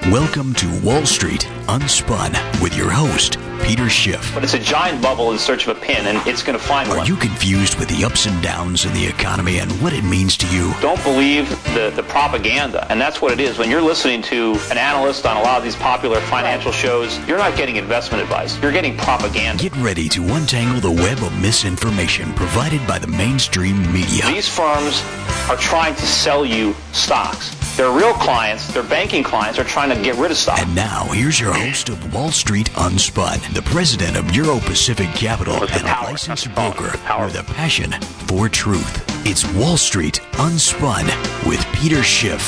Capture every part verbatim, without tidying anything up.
Welcome to Wall Street Unspun with your host, Peter Schiff. But it's a giant bubble in search of a pin, and it's going to find Are one. you confused with the ups and downs in the economy and what it means to you? Don't believe the, the propaganda, and that's what it is. When you're listening to an analyst on a lot of these popular financial shows, you're not getting investment advice. You're getting propaganda. Get ready to untangle the web of misinformation provided by the mainstream media. These firms are trying to sell you stocks. Their real clients, their banking clients, are trying to get rid of stock. And now, here's your host of Wall Street Unspun, the president of Euro Pacific Capital and a licensed broker with a passion for truth. It's Wall Street Unspun with Peter Schiff.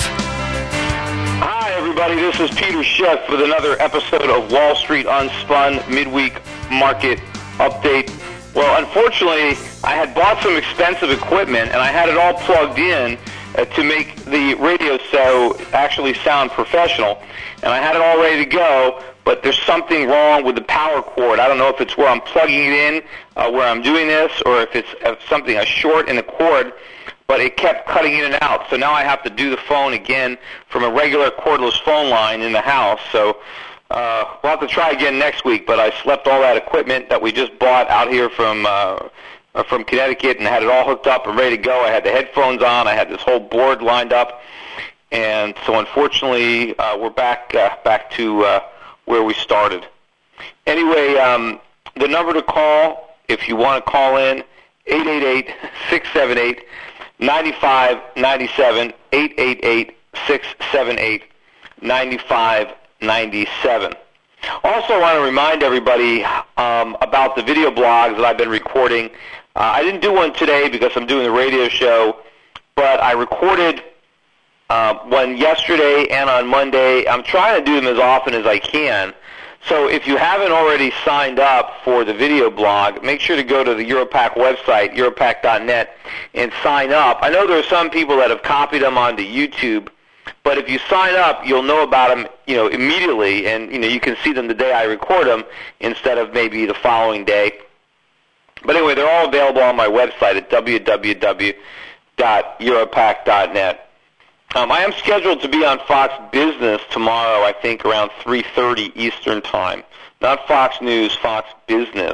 Hi, everybody. This is Peter Schiff with another episode of Wall Street Unspun Midweek Market Update. Well, unfortunately, I had bought some expensive equipment, and I had it all plugged in Uh, to make the radio show actually sound professional. And I had it all ready to go, but there's something wrong with the power cord. I don't know if it's where I'm plugging it in, uh, where I'm doing this, or if it's uh, something, a short in the cord, but it kept cutting in and out. So now I have to do the phone again from a regular cordless phone line in the house. So uh, we'll have to try again next week, but I slept all that equipment that we just bought out here from uh, from Connecticut and had it all hooked up and ready to go. I had the headphones on. I had this whole board lined up. And so unfortunately, uh, we're back uh, back to uh, where we started. Anyway, um, the number to call, if you want to call in, eight eight eight, six seven eight, nine five nine seven, eight eight eight, six seven eight, nine five nine seven. Also, I want to remind everybody um, about the video blogs that I've been recording. Uh, I didn't do one today because I'm doing the radio show, but I recorded uh, one yesterday and on Monday. I'm trying to do them as often as I can. So if you haven't already signed up for the video blog, make sure to go to the Europac website, europac dot net, and sign up. I know there are some people that have copied them onto YouTube, but if you sign up, you'll know about them, you know, immediately, and you know you can see them the day I record them instead of maybe the following day. But anyway, they're all available on my website at w w w dot europac dot net. Um, I am scheduled to be on Fox Business tomorrow, I think around three thirty Eastern Time. Not Fox News, Fox Business.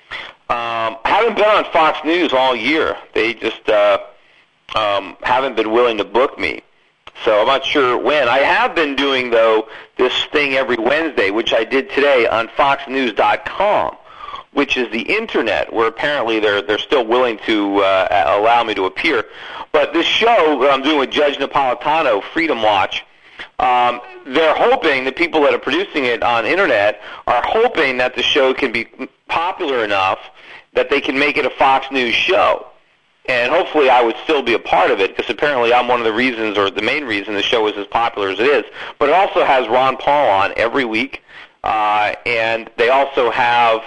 Um, I haven't been on Fox News all year. They just uh, um, haven't been willing to book me. So I'm not sure when. I have been doing, though, this thing every Wednesday, which I did today on fox news dot com, which is the Internet, where apparently they're they're still willing to uh, allow me to appear. But this show that I'm doing with Judge Napolitano, Freedom Watch, um, they're hoping, the people that are producing it on Internet are hoping that the show can be popular enough that they can make it a Fox News show. And hopefully I would still be a part of it, because apparently I'm one of the reasons, or the main reason the show is as popular as it is. But it also has Ron Paul on every week, uh, and they also have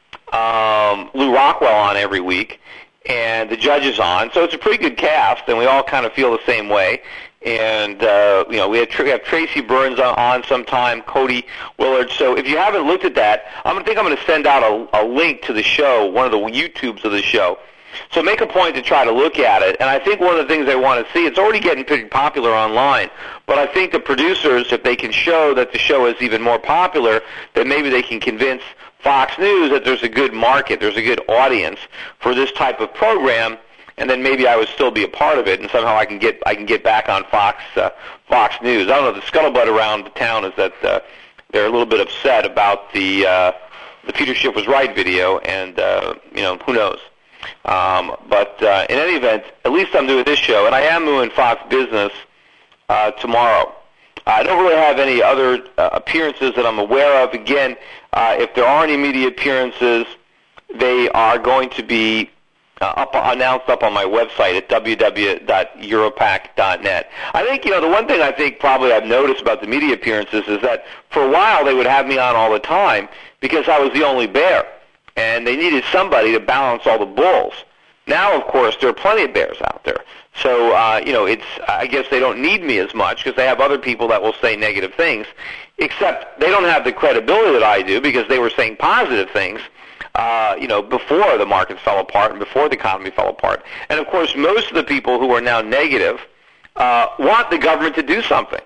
um, Lou Rockwell on every week, and the Judge is on. So it's a pretty good cast, and we all kind of feel the same way. And, uh, you know, we have, we have Tracy Burns on, on sometime, Cody Willard. So if you haven't looked at that, I'm gonna think I'm going to send out a, a link to the show, one of the YouTubes of the show. So make a point to try to look at it. And I think one of the things they want to see, it's already getting pretty popular online, but I think the producers, if they can show that the show is even more popular, then maybe they can convince Fox News that there's a good market, there's a good audience for this type of program, and then maybe I would still be a part of it, and somehow I can get I can get back on Fox uh, Fox News. I don't know, the scuttlebutt around the town is that uh, they're a little bit upset about the uh, the Peter Schiff was right video, and uh, you know, who knows. Um, but uh, in any event, at least I'm doing this show, and I am doing Fox Business uh, tomorrow. I don't really have any other uh, appearances that I'm aware of. Again, uh, if there are any media appearances, they are going to be uh, up, announced up on my website at w w w dot europac dot net. I think, you know, the one thing I think probably I've noticed about the media appearances is that for a while they would have me on all the time because I was the only bear, and they needed somebody to balance all the bulls. Now, of course, there are plenty of bears out there. So, uh, you know, it's, I guess they don't need me as much because they have other people that will say negative things, except they don't have the credibility that I do because they were saying positive things, uh, you know, before the markets fell apart and before the economy fell apart. And, of course, most of the people who are now negative uh, want the government to do something.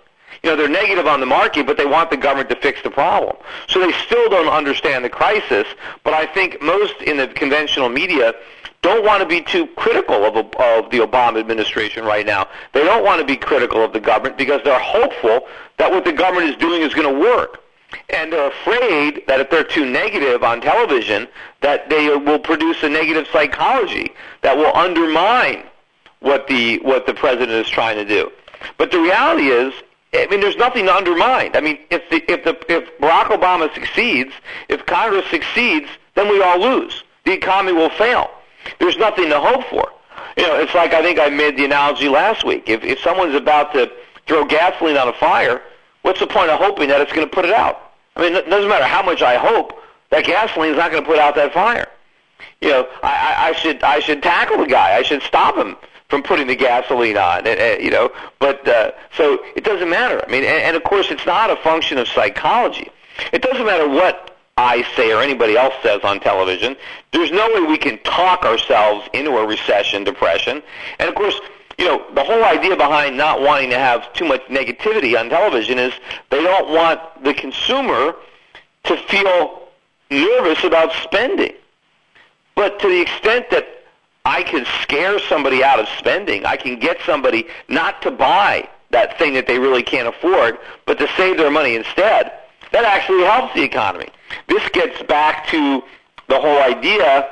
You know, they're negative on the market, but they want the government to fix the problem. So they still don't understand the crisis, but I think most in the conventional media don't want to be too critical of, of the Obama administration right now. They don't want to be critical of the government because they're hopeful that what the government is doing is going to work. And they're afraid that if they're too negative on television, that they will produce a negative psychology that will undermine what the what the president is trying to do. But the reality is, I mean, there's nothing to undermine. I mean, if the, if the if Barack Obama succeeds, if Congress succeeds, then we all lose. The economy will fail. There's nothing to hope for. You know, it's like I think I made the analogy last week. If if someone's about to throw gasoline on a fire, what's the point of hoping that it's going to put it out? I mean, it doesn't matter how much I hope, that gasoline is not going to put out that fire. You know, I, I, I should I should tackle the guy. I should stop him from putting the gasoline on. And, and, you know, but uh, so it doesn't matter. I mean, and, and of course, it's not a function of psychology. It doesn't matter what I say or anybody else says on television. There's no way we can talk ourselves into a recession, depression. And of course, you know, the whole idea behind not wanting to have too much negativity on television is they don't want the consumer to feel nervous about spending. But to the extent that I can scare somebody out of spending, I can get somebody not to buy that thing that they really can't afford, but to save their money instead, that actually helps the economy. This gets back to the whole idea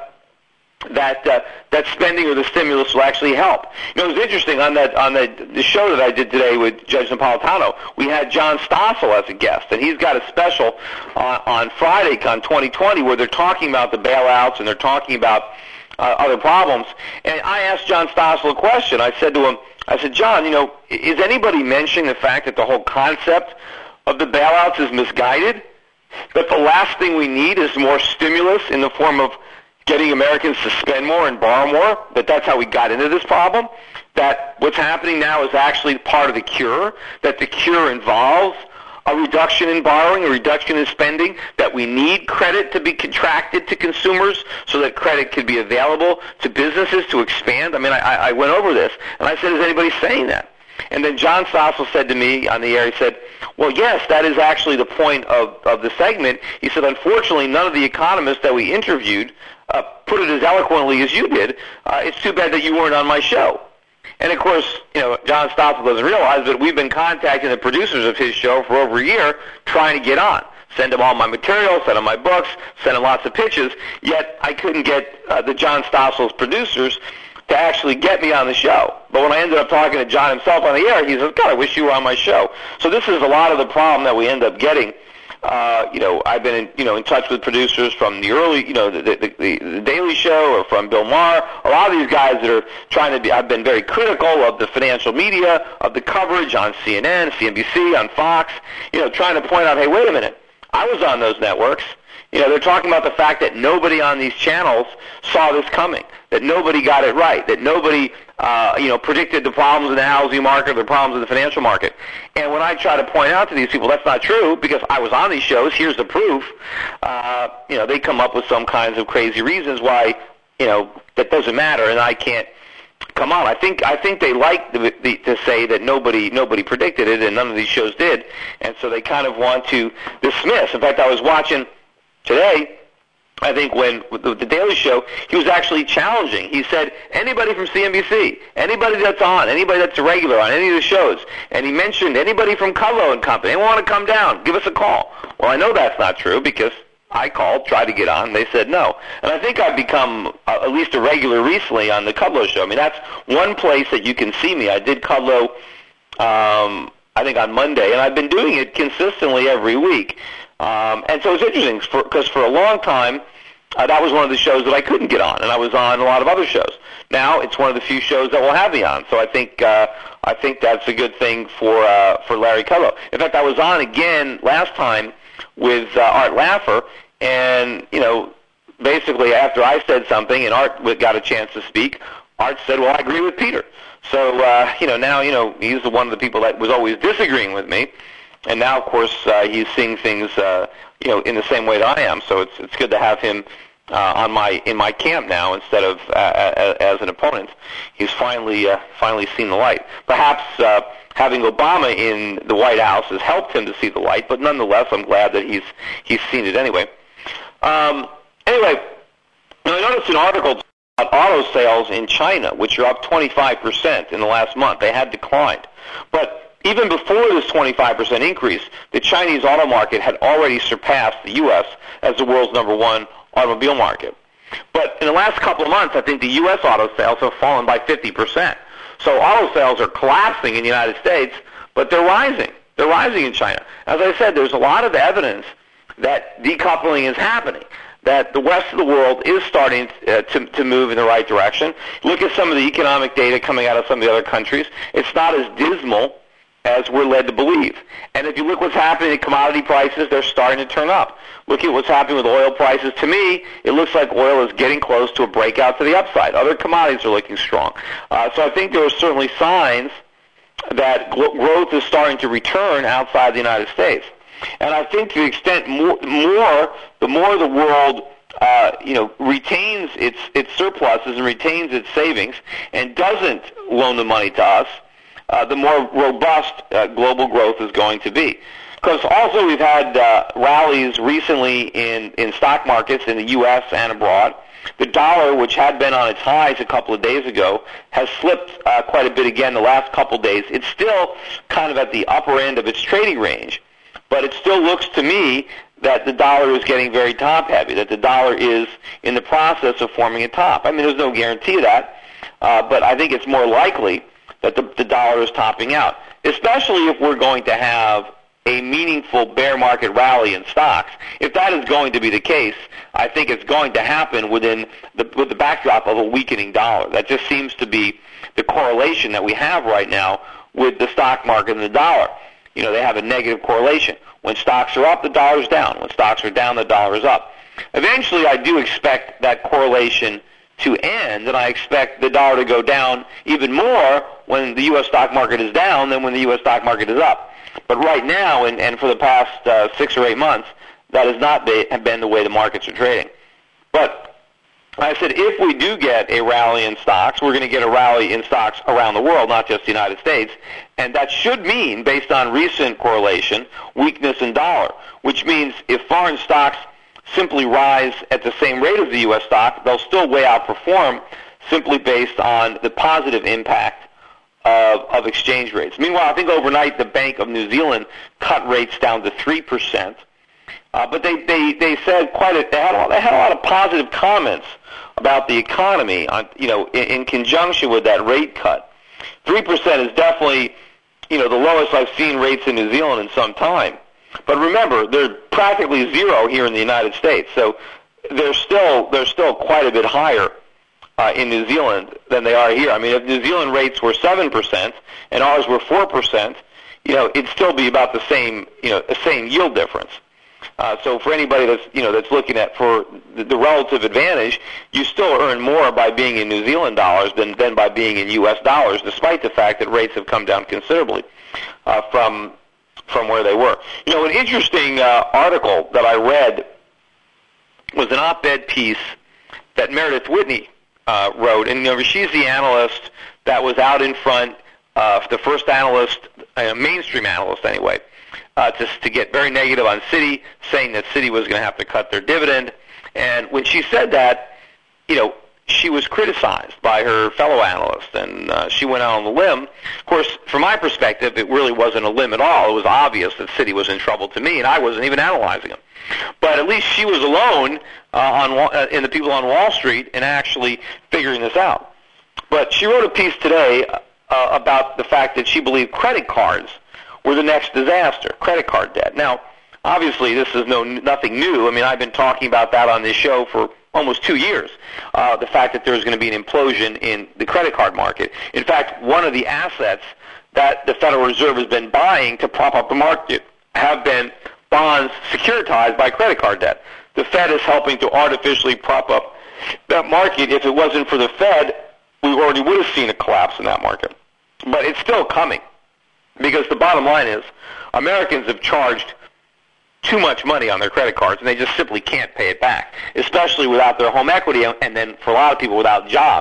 that uh, that spending or the stimulus will actually help. You know, it was interesting on that on the, the show that I did today with Judge Napolitano. We had John Stossel as a guest, and he's got a special on, on Friday on twenty twenty where they're talking about the bailouts and they're talking about uh, other problems. And I asked John Stossel a question. I said to him, I said, John, you know, is anybody mentioning the fact that the whole concept of the bailouts is misguided? That the last thing we need is more stimulus in the form of getting Americans to spend more and borrow more, that that's how we got into this problem, that what's happening now is actually part of the cure, that the cure involves a reduction in borrowing, a reduction in spending, that we need credit to be contracted to consumers so that credit could be available to businesses to expand. I mean, I, I went over this, and I said, is anybody saying that? And then John Stossel said to me on the air, he said, well, yes, that is actually the point of, of the segment. He said, unfortunately, none of the economists that we interviewed uh, put it as eloquently as you did. Uh, it's too bad that you weren't on my show. And, of course, you know, John Stossel doesn't realize that we've been contacting the producers of his show for over a year trying to get on. Send them all my material, send them my books, send them lots of pitches, yet I couldn't get uh, the John Stossel's producers to actually get me on the show. But when I ended up talking to John himself on the air, he says, God, I wish you were on my show. So this is a lot of the problem that we end up getting. Uh, you know, I've been in, you know, in touch with producers from the early, you know, the, the, the, the Daily Show or from Bill Maher. A lot of these guys that are trying to be, I've been very critical of the financial media, of the coverage on C N N, C N B C, on Fox, you know, trying to point out, hey, wait a minute, I was on those networks. You know, they're talking about the fact that nobody on these channels saw this coming, that nobody got it right, that nobody, uh, you know, predicted the problems in the housing market, the problems in the financial market. And when I try to point out to these people that's not true because I was on these shows, here's the proof, uh, you know, they come up with some kinds of crazy reasons why, you know, that doesn't matter and I can't come on. I think I think they like the, the, to say that nobody nobody predicted it and none of these shows did, and so they kind of want to dismiss. In fact, I was watching today, I think when with the, the Daily Show, he was actually challenging. He said, anybody from C N B C, anybody that's on, anybody that's a regular on any of the shows, and he mentioned anybody from Kudlow and Company, they want to come down, give us a call. Well, I know that's not true because I called, tried to get on, and they said no. And I think I've become uh, at least a regular recently on the Kudlow Show. I mean, that's one place that you can see me. I did Kudlow, um, I think, on Monday, and I've been doing it consistently every week. Um, and so it's interesting because for, for a long time, uh, that was one of the shows that I couldn't get on, and I was on a lot of other shows. Now it's one of the few shows that will have me on, so I think uh, I think that's a good thing for uh, for Larry Kudlow. In fact, I was on again last time with uh, Art Laffer, and you know, basically after I said something and Art got a chance to speak, Art said, "Well, I agree with Peter." So uh, you know, now you know he's the one of the people that was always disagreeing with me. And now, of course, uh, he's seeing things, uh, you know, in the same way that I am. So it's it's good to have him uh, on my in my camp now instead of uh, as, as an opponent. He's finally uh, finally seen the light. Perhaps uh, having Obama in the White House has helped him to see the light, but nonetheless, I'm glad that he's he's seen it anyway. Um, anyway, I noticed an article about auto sales in China, which are up twenty-five percent in the last month. They had declined. But even before this twenty-five percent increase, the Chinese auto market had already surpassed the U S as the world's number one automobile market. But in the last couple of months, I think the U S auto sales have fallen by fifty percent. So auto sales are collapsing in the United States, but they're rising. They're rising in China. As I said, there's a lot of evidence that decoupling is happening, that the rest of the world is starting uh, to, to move in the right direction. Look at some of the economic data coming out of some of the other countries. It's not as dismal as we're led to believe. And if you look what's happening to commodity prices, they're starting to turn up. Look at what's happening with oil prices. To me, it looks like oil is getting close to a breakout to the upside. Other commodities are looking strong. Uh, so I think there are certainly signs that gl- growth is starting to return outside the United States. And I think to the extent more, more the more the world uh, you know, retains its, its surpluses and retains its savings and doesn't loan the money to us, uh, the more robust uh, global growth is going to be. Because also we've had uh, rallies recently in, in stock markets in the U S and abroad. The dollar, which had been on its highs a couple of days ago, has slipped uh, quite a bit again the last couple of days. It's still kind of at the upper end of its trading range, but it still looks to me that the dollar is getting very top-heavy, that the dollar is in the process of forming a top. I mean, there's no guarantee of that, uh, but I think it's more likely that the, the dollar is topping out, especially if we're going to have a meaningful bear market rally in stocks. If that is going to be the case, I think it's going to happen within the, with the backdrop of a weakening dollar. That just seems to be the correlation that we have right now with the stock market and the dollar. You know, they have a negative correlation. When stocks are up, the dollar's down. When stocks are down, the dollar is up. Eventually, I do expect that correlation to end, and I expect the dollar to go down even more when the U S stock market is down than when the U S stock market is up. But right now, and, and for the past uh, six or eight months, that has not be, been the way the markets are trading. But I said if we do get a rally in stocks, we're going to get a rally in stocks around the world, not just the United States. And that should mean, based on recent correlation, weakness in dollar, which means if foreign stocks simply rise at the same rate as the U S stock, they'll still way outperform simply based on the positive impact Of, of exchange rates. Meanwhile, I think overnight the Bank of New Zealand cut rates down to three percent. Uh, but they, they, they said quite a, they had, a, they had a lot of positive comments about the economy on, you know, in, in conjunction with that rate cut. three percent is definitely, you know, the lowest I've seen rates in New Zealand in some time. But remember, they're practically zero here in the United States. So they're still, they're still quite a bit higher Uh, in New Zealand than they are here. I mean, if New Zealand rates were seven percent and ours were four percent, you know, it'd still be about the same, you know, the same yield difference. Uh, so for anybody that's, you know, that's looking at for the, the relative advantage, you still earn more by being in New Zealand dollars than, than by being in U S dollars, despite the fact that rates have come down considerably uh, from from where they were. You know, an interesting uh, article that I read was an op-ed piece that Meredith Whitney Uh, wrote, and you know, she's the analyst that was out in front, uh, the first analyst, uh, mainstream analyst anyway, uh, to, to get very negative on Citi, saying that Citi was going to have to cut their dividend. And when she said that, you know, she was criticized by her fellow analysts, and uh, she went out on the limb. Of course, from my perspective, it really wasn't a limb at all. It was obvious that Citi was in trouble to me, and I wasn't even analyzing them. But at least she was alone uh, on uh, in the people on Wall Street in actually figuring this out. But she wrote a piece today uh, about the fact that she believed credit cards were the next disaster, credit card debt. Now, obviously, this is no nothing new. I mean, I've been talking about that on this show for almost two years, uh, the fact that there's going to be an implosion in the credit card market. In fact, one of the assets that the Federal Reserve has been buying to prop up the market have been bonds securitized by credit card debt. The Fed is helping to artificially prop up that market. If it wasn't for the Fed, we already would have seen a collapse in that market. But it's still coming, because the bottom line is Americans have charged too much money on their credit cards, and they just simply can't pay it back, especially without their home equity, and then for a lot of people without jobs.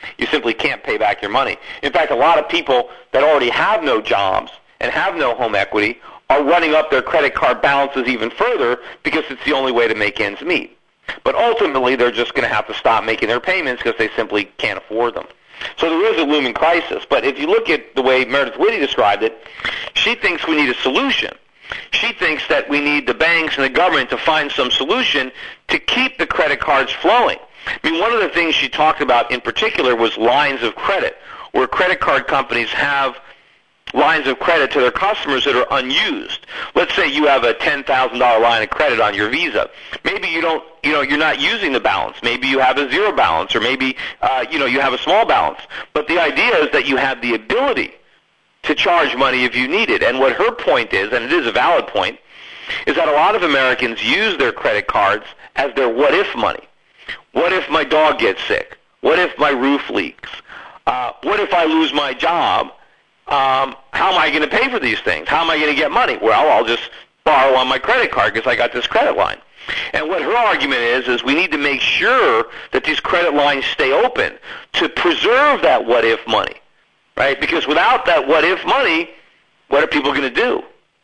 You simply can't pay back your money. In fact, a lot of people that already have no jobs and have no home equity are running up their credit card balances even further because it's the only way to make ends meet. But ultimately, they're just going to have to stop making their payments because they simply can't afford them. So there is a looming crisis. But if you look at the way Meredith Whitty described it, she thinks we need a solution. She thinks that we need the banks and the government to find some solution to keep the credit cards flowing. I mean, one of the things she talked about in particular was lines of credit, where credit card companies have lines of credit to their customers that are unused. Let's say you have a ten thousand dollars line of credit on your Visa. Maybe you don't, you know, you're not using the balance. Maybe you have a zero balance, or maybe, uh, you know, you have a small balance. But the idea is that you have the ability to charge money if you need it. And what her point is, and it is a valid point, is that a lot of Americans use their credit cards as their what-if money. What if my dog gets sick? What if my roof leaks? Uh, what if I lose my job? Um, how am I going to pay for these things? How am I going to get money? Well, I'll just borrow on my credit card because I got this credit line. And what her argument is, is we need to make sure that these credit lines stay open to preserve that what-if money, right? Because without that what-if money, what are people going to do?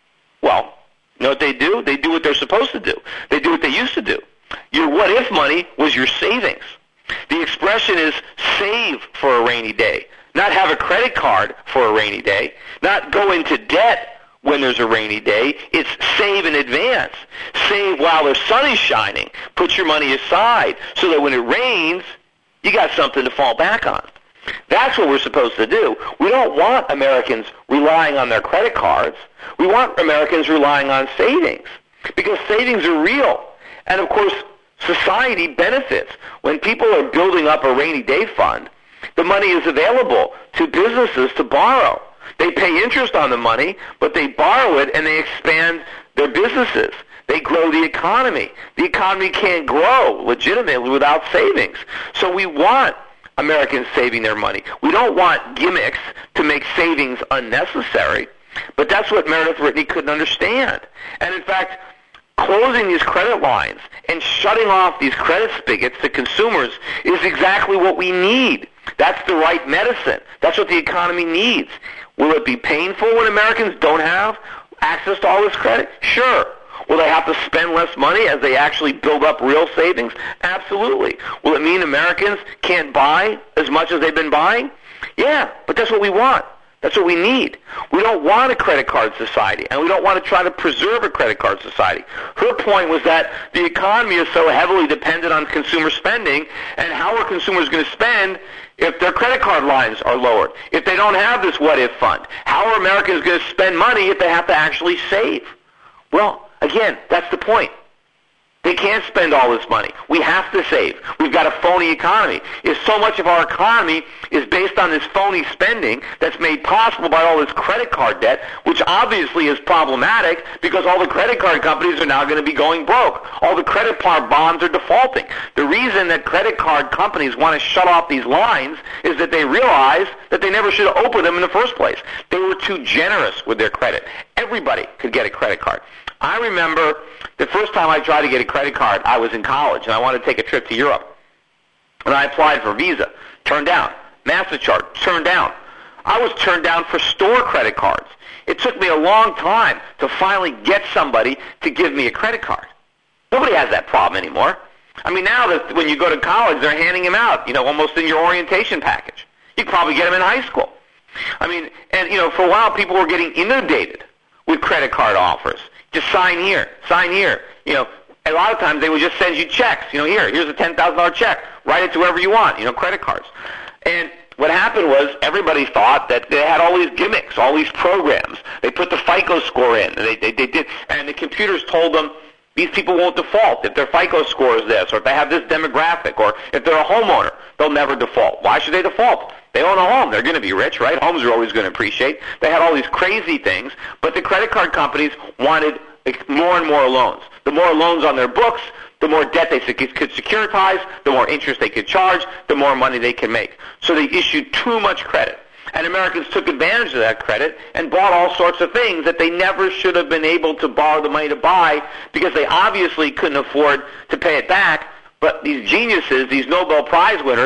Well, you know what they do? They do what they're supposed to do. They do what they used to do. Your what-if money was your savings. The expression is save for a rainy day. Not have a credit card for a rainy day, not go into debt when there's a rainy day. It's save in advance. Save while the sun is shining. Put your money aside so that when it rains, you got something to fall back on. That's what we're supposed to do. We don't want Americans relying on their credit cards. We want Americans relying on savings because savings are real. And, of course, society benefits. When people are building up a rainy day fund, the money is available to businesses to borrow. They pay interest on the money, but they borrow it and they expand their businesses. They grow the economy. The economy can't grow legitimately without savings. So we want Americans saving their money. We don't want gimmicks to make savings unnecessary, but that's what Meredith Whitty couldn't understand. And in fact, closing these credit lines and shutting off these credit spigots to consumers is exactly what we need. That's the right medicine. That's what the economy needs. Will it be painful when Americans don't have access to all this credit? Sure. Will they have to spend less money as they actually build up real savings? Absolutely. Will it mean Americans can't buy as much as they've been buying? Yeah, but that's what we want. That's what we need. We don't want a credit card society, and we don't want to try to preserve a credit card society. Her point was that the economy is so heavily dependent on consumer spending, and how are consumers going to spend if their credit card lines are lowered? If they don't have this what-if fund, how are Americans going to spend money if they have to actually save? Well, again, that's the point. They can't spend all this money. We have to save. We've got a phony economy. If so much of our economy is based on this phony spending that's made possible by all this credit card debt, which obviously is problematic because all the credit card companies are now going to be going broke. All the credit card bonds are defaulting. The reason that credit card companies want to shut off these lines is that they realize that they never should have opened them in the first place. They were too generous with their credit. Everybody could get a credit card. I remember the first time I tried to get a credit card, I was in college, and I wanted to take a trip to Europe. And I applied for Visa, turned down. MasterCard, turned down. I was turned down for store credit cards. It took me a long time to finally get somebody to give me a credit card. Nobody has that problem anymore. I mean, now that when you go to college, they're handing them out, you know, almost in your orientation package. You can probably get them in high school. I mean, and, you know, for a while, people were getting inundated with credit card offers. Just sign here, sign here. You know, a lot of times they would just send you checks. You know, here, here's a ten thousand dollars check. Write it to wherever you want, you know, credit cards. And what happened was everybody thought that they had all these gimmicks, all these programs. They put the FICO score in, and they, they, they did, and the computers told them these people won't default if their FICO score is this, or if they have this demographic, or if they're a homeowner, they'll never default. Why should they default? They own a home. They're going to be rich, right? Homes are always going to appreciate. They had all these crazy things, but the credit card companies wanted more and more loans. The more loans on their books, the more debt they could securitize, the more interest they could charge, the more money they can make. So they issued too much credit. And Americans took advantage of that credit and bought all sorts of things that they never should have been able to borrow the money to buy because they obviously couldn't afford to pay it back. But these geniuses, these Nobel Prize winners,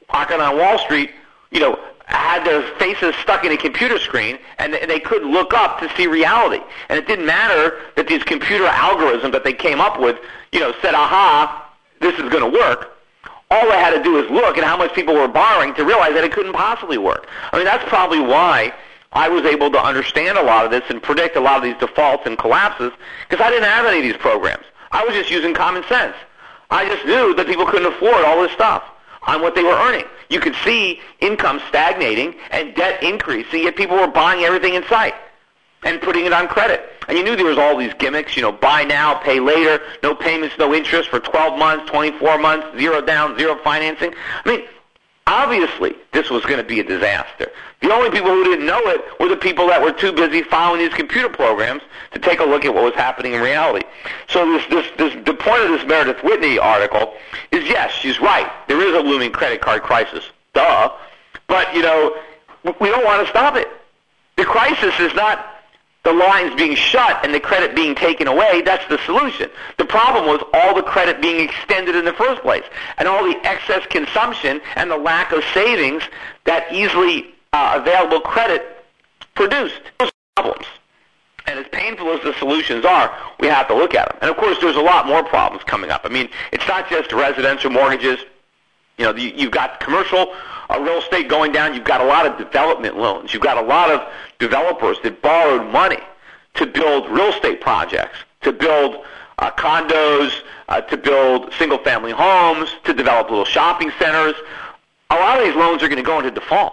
working on Wall Street, you know, had their faces stuck in a computer screen, and they couldn't look up to see reality. And it didn't matter that these computer algorithms that they came up with, you know, said, aha, this is going to work. All they had to do is look at how much people were borrowing to realize that it couldn't possibly work. I mean, that's probably why I was able to understand a lot of this and predict a lot of these defaults and collapses, because I didn't have any of these programs. I was just using common sense. I just knew that people couldn't afford all this stuff on what they were earning. You could see income stagnating and debt increasing, yet people were buying everything in sight and putting it on credit. And you knew there was all these gimmicks, you know, buy now, pay later, no payments, no interest for twelve months, twenty-four months, zero down, zero financing. I mean, obviously, this was going to be a disaster. The only people who didn't know it were the people that were too busy following these computer programs to take a look at what was happening in reality. So this, this, this, the point of this Meredith Whitney article is, yes, she's right. There is a looming credit card crisis. Duh. But, you know, we don't want to stop it. The crisis is not the lines being shut and the credit being taken away. That's the solution. The problem was all the credit being extended in the first place and all the excess consumption and the lack of savings that easily uh, available credit produced. Those problems. And as painful as the solutions are, we have to look at them. And, of course, there's a lot more problems coming up. I mean, it's not just residential mortgages. You know, you've got commercial uh, real estate going down. You've got a lot of development loans. You've got a lot of developers that borrowed money to build real estate projects, to build uh, condos, uh, to build single-family homes, to develop little shopping centers. A lot of these loans are going to go into default.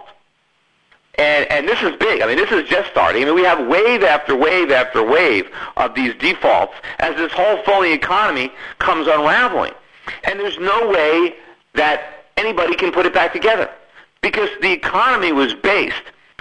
And, and this is big. I mean, this is just starting. I mean, we have wave after wave after wave of these defaults as this whole phony economy comes unraveling. And there's no way that anybody can put it back together because the economy was based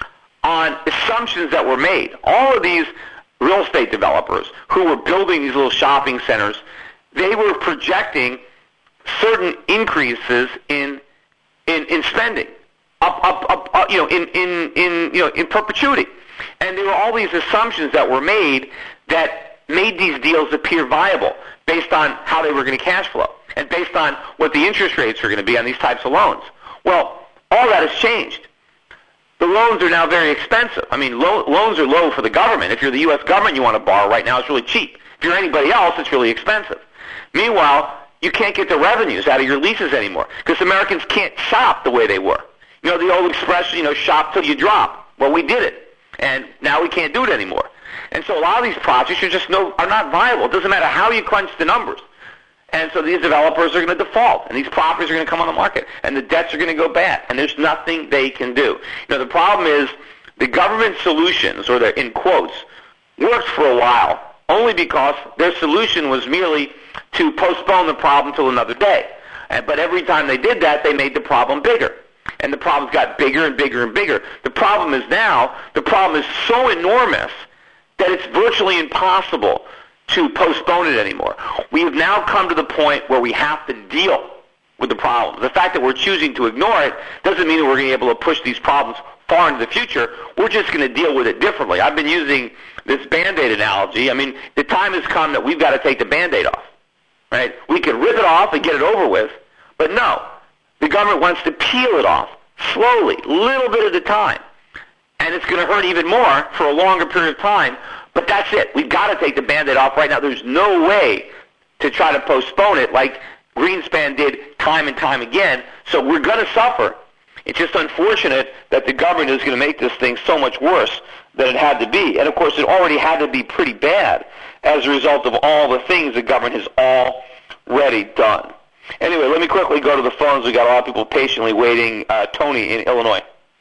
on assumptions that were made. All of these real estate developers who were building these little shopping centers, they were projecting certain increases in in, in spending. Up, up, up, up, you know, in, in, in, you know, in perpetuity. And there were all these assumptions that were made that made these deals appear viable based on how they were going to cash flow and based on what the interest rates are going to be on these types of loans. Well, all that has changed. The loans are now very expensive. I mean, lo- loans are low for the government. If you're the U S government, you want to borrow right now, it's really cheap. If you're anybody else, it's really expensive. Meanwhile, you can't get the revenues out of your leases anymore because Americans can't shop the way they were. You know, the old expression, you know, shop till you drop. Well, we did it, and now we can't do it anymore. And so a lot of these projects are just no, are not viable. It doesn't matter how you crunch the numbers. And so these developers are going to default, and these properties are going to come on the market, and the debts are going to go bad, and there's nothing they can do. You know, the problem is the government solutions, or the, in quotes, worked for a while only because their solution was merely to postpone the problem till another day. And, but every time they did that, they made the problem bigger. And the problems got bigger and bigger and bigger. The problem is now, the problem is so enormous that it's virtually impossible to postpone it anymore. We have now come to the point where we have to deal with the problem. The fact that we're choosing to ignore it doesn't mean that we're going to be able to push these problems far into the future. We're just going to deal with it differently. I've been using this Band-Aid analogy. I mean, the time has come that we've got to take the Band-Aid off. Right? We can rip it off and get it over with, but no. The government wants to peel it off slowly, little bit at a time. And it's going to hurt even more for a longer period of time. But that's it. We've got to take the Band-Aid off right now. There's no way to try to postpone it like Greenspan did time and time again. So we're going to suffer. It's just unfortunate that the government is going to make this thing so much worse than it had to be. And, of course, it already had to be pretty bad as a result of all the things the government has already done. Anyway, let me quickly go to the phones. We've got a lot of people patiently waiting. Uh, Tony in Illinois.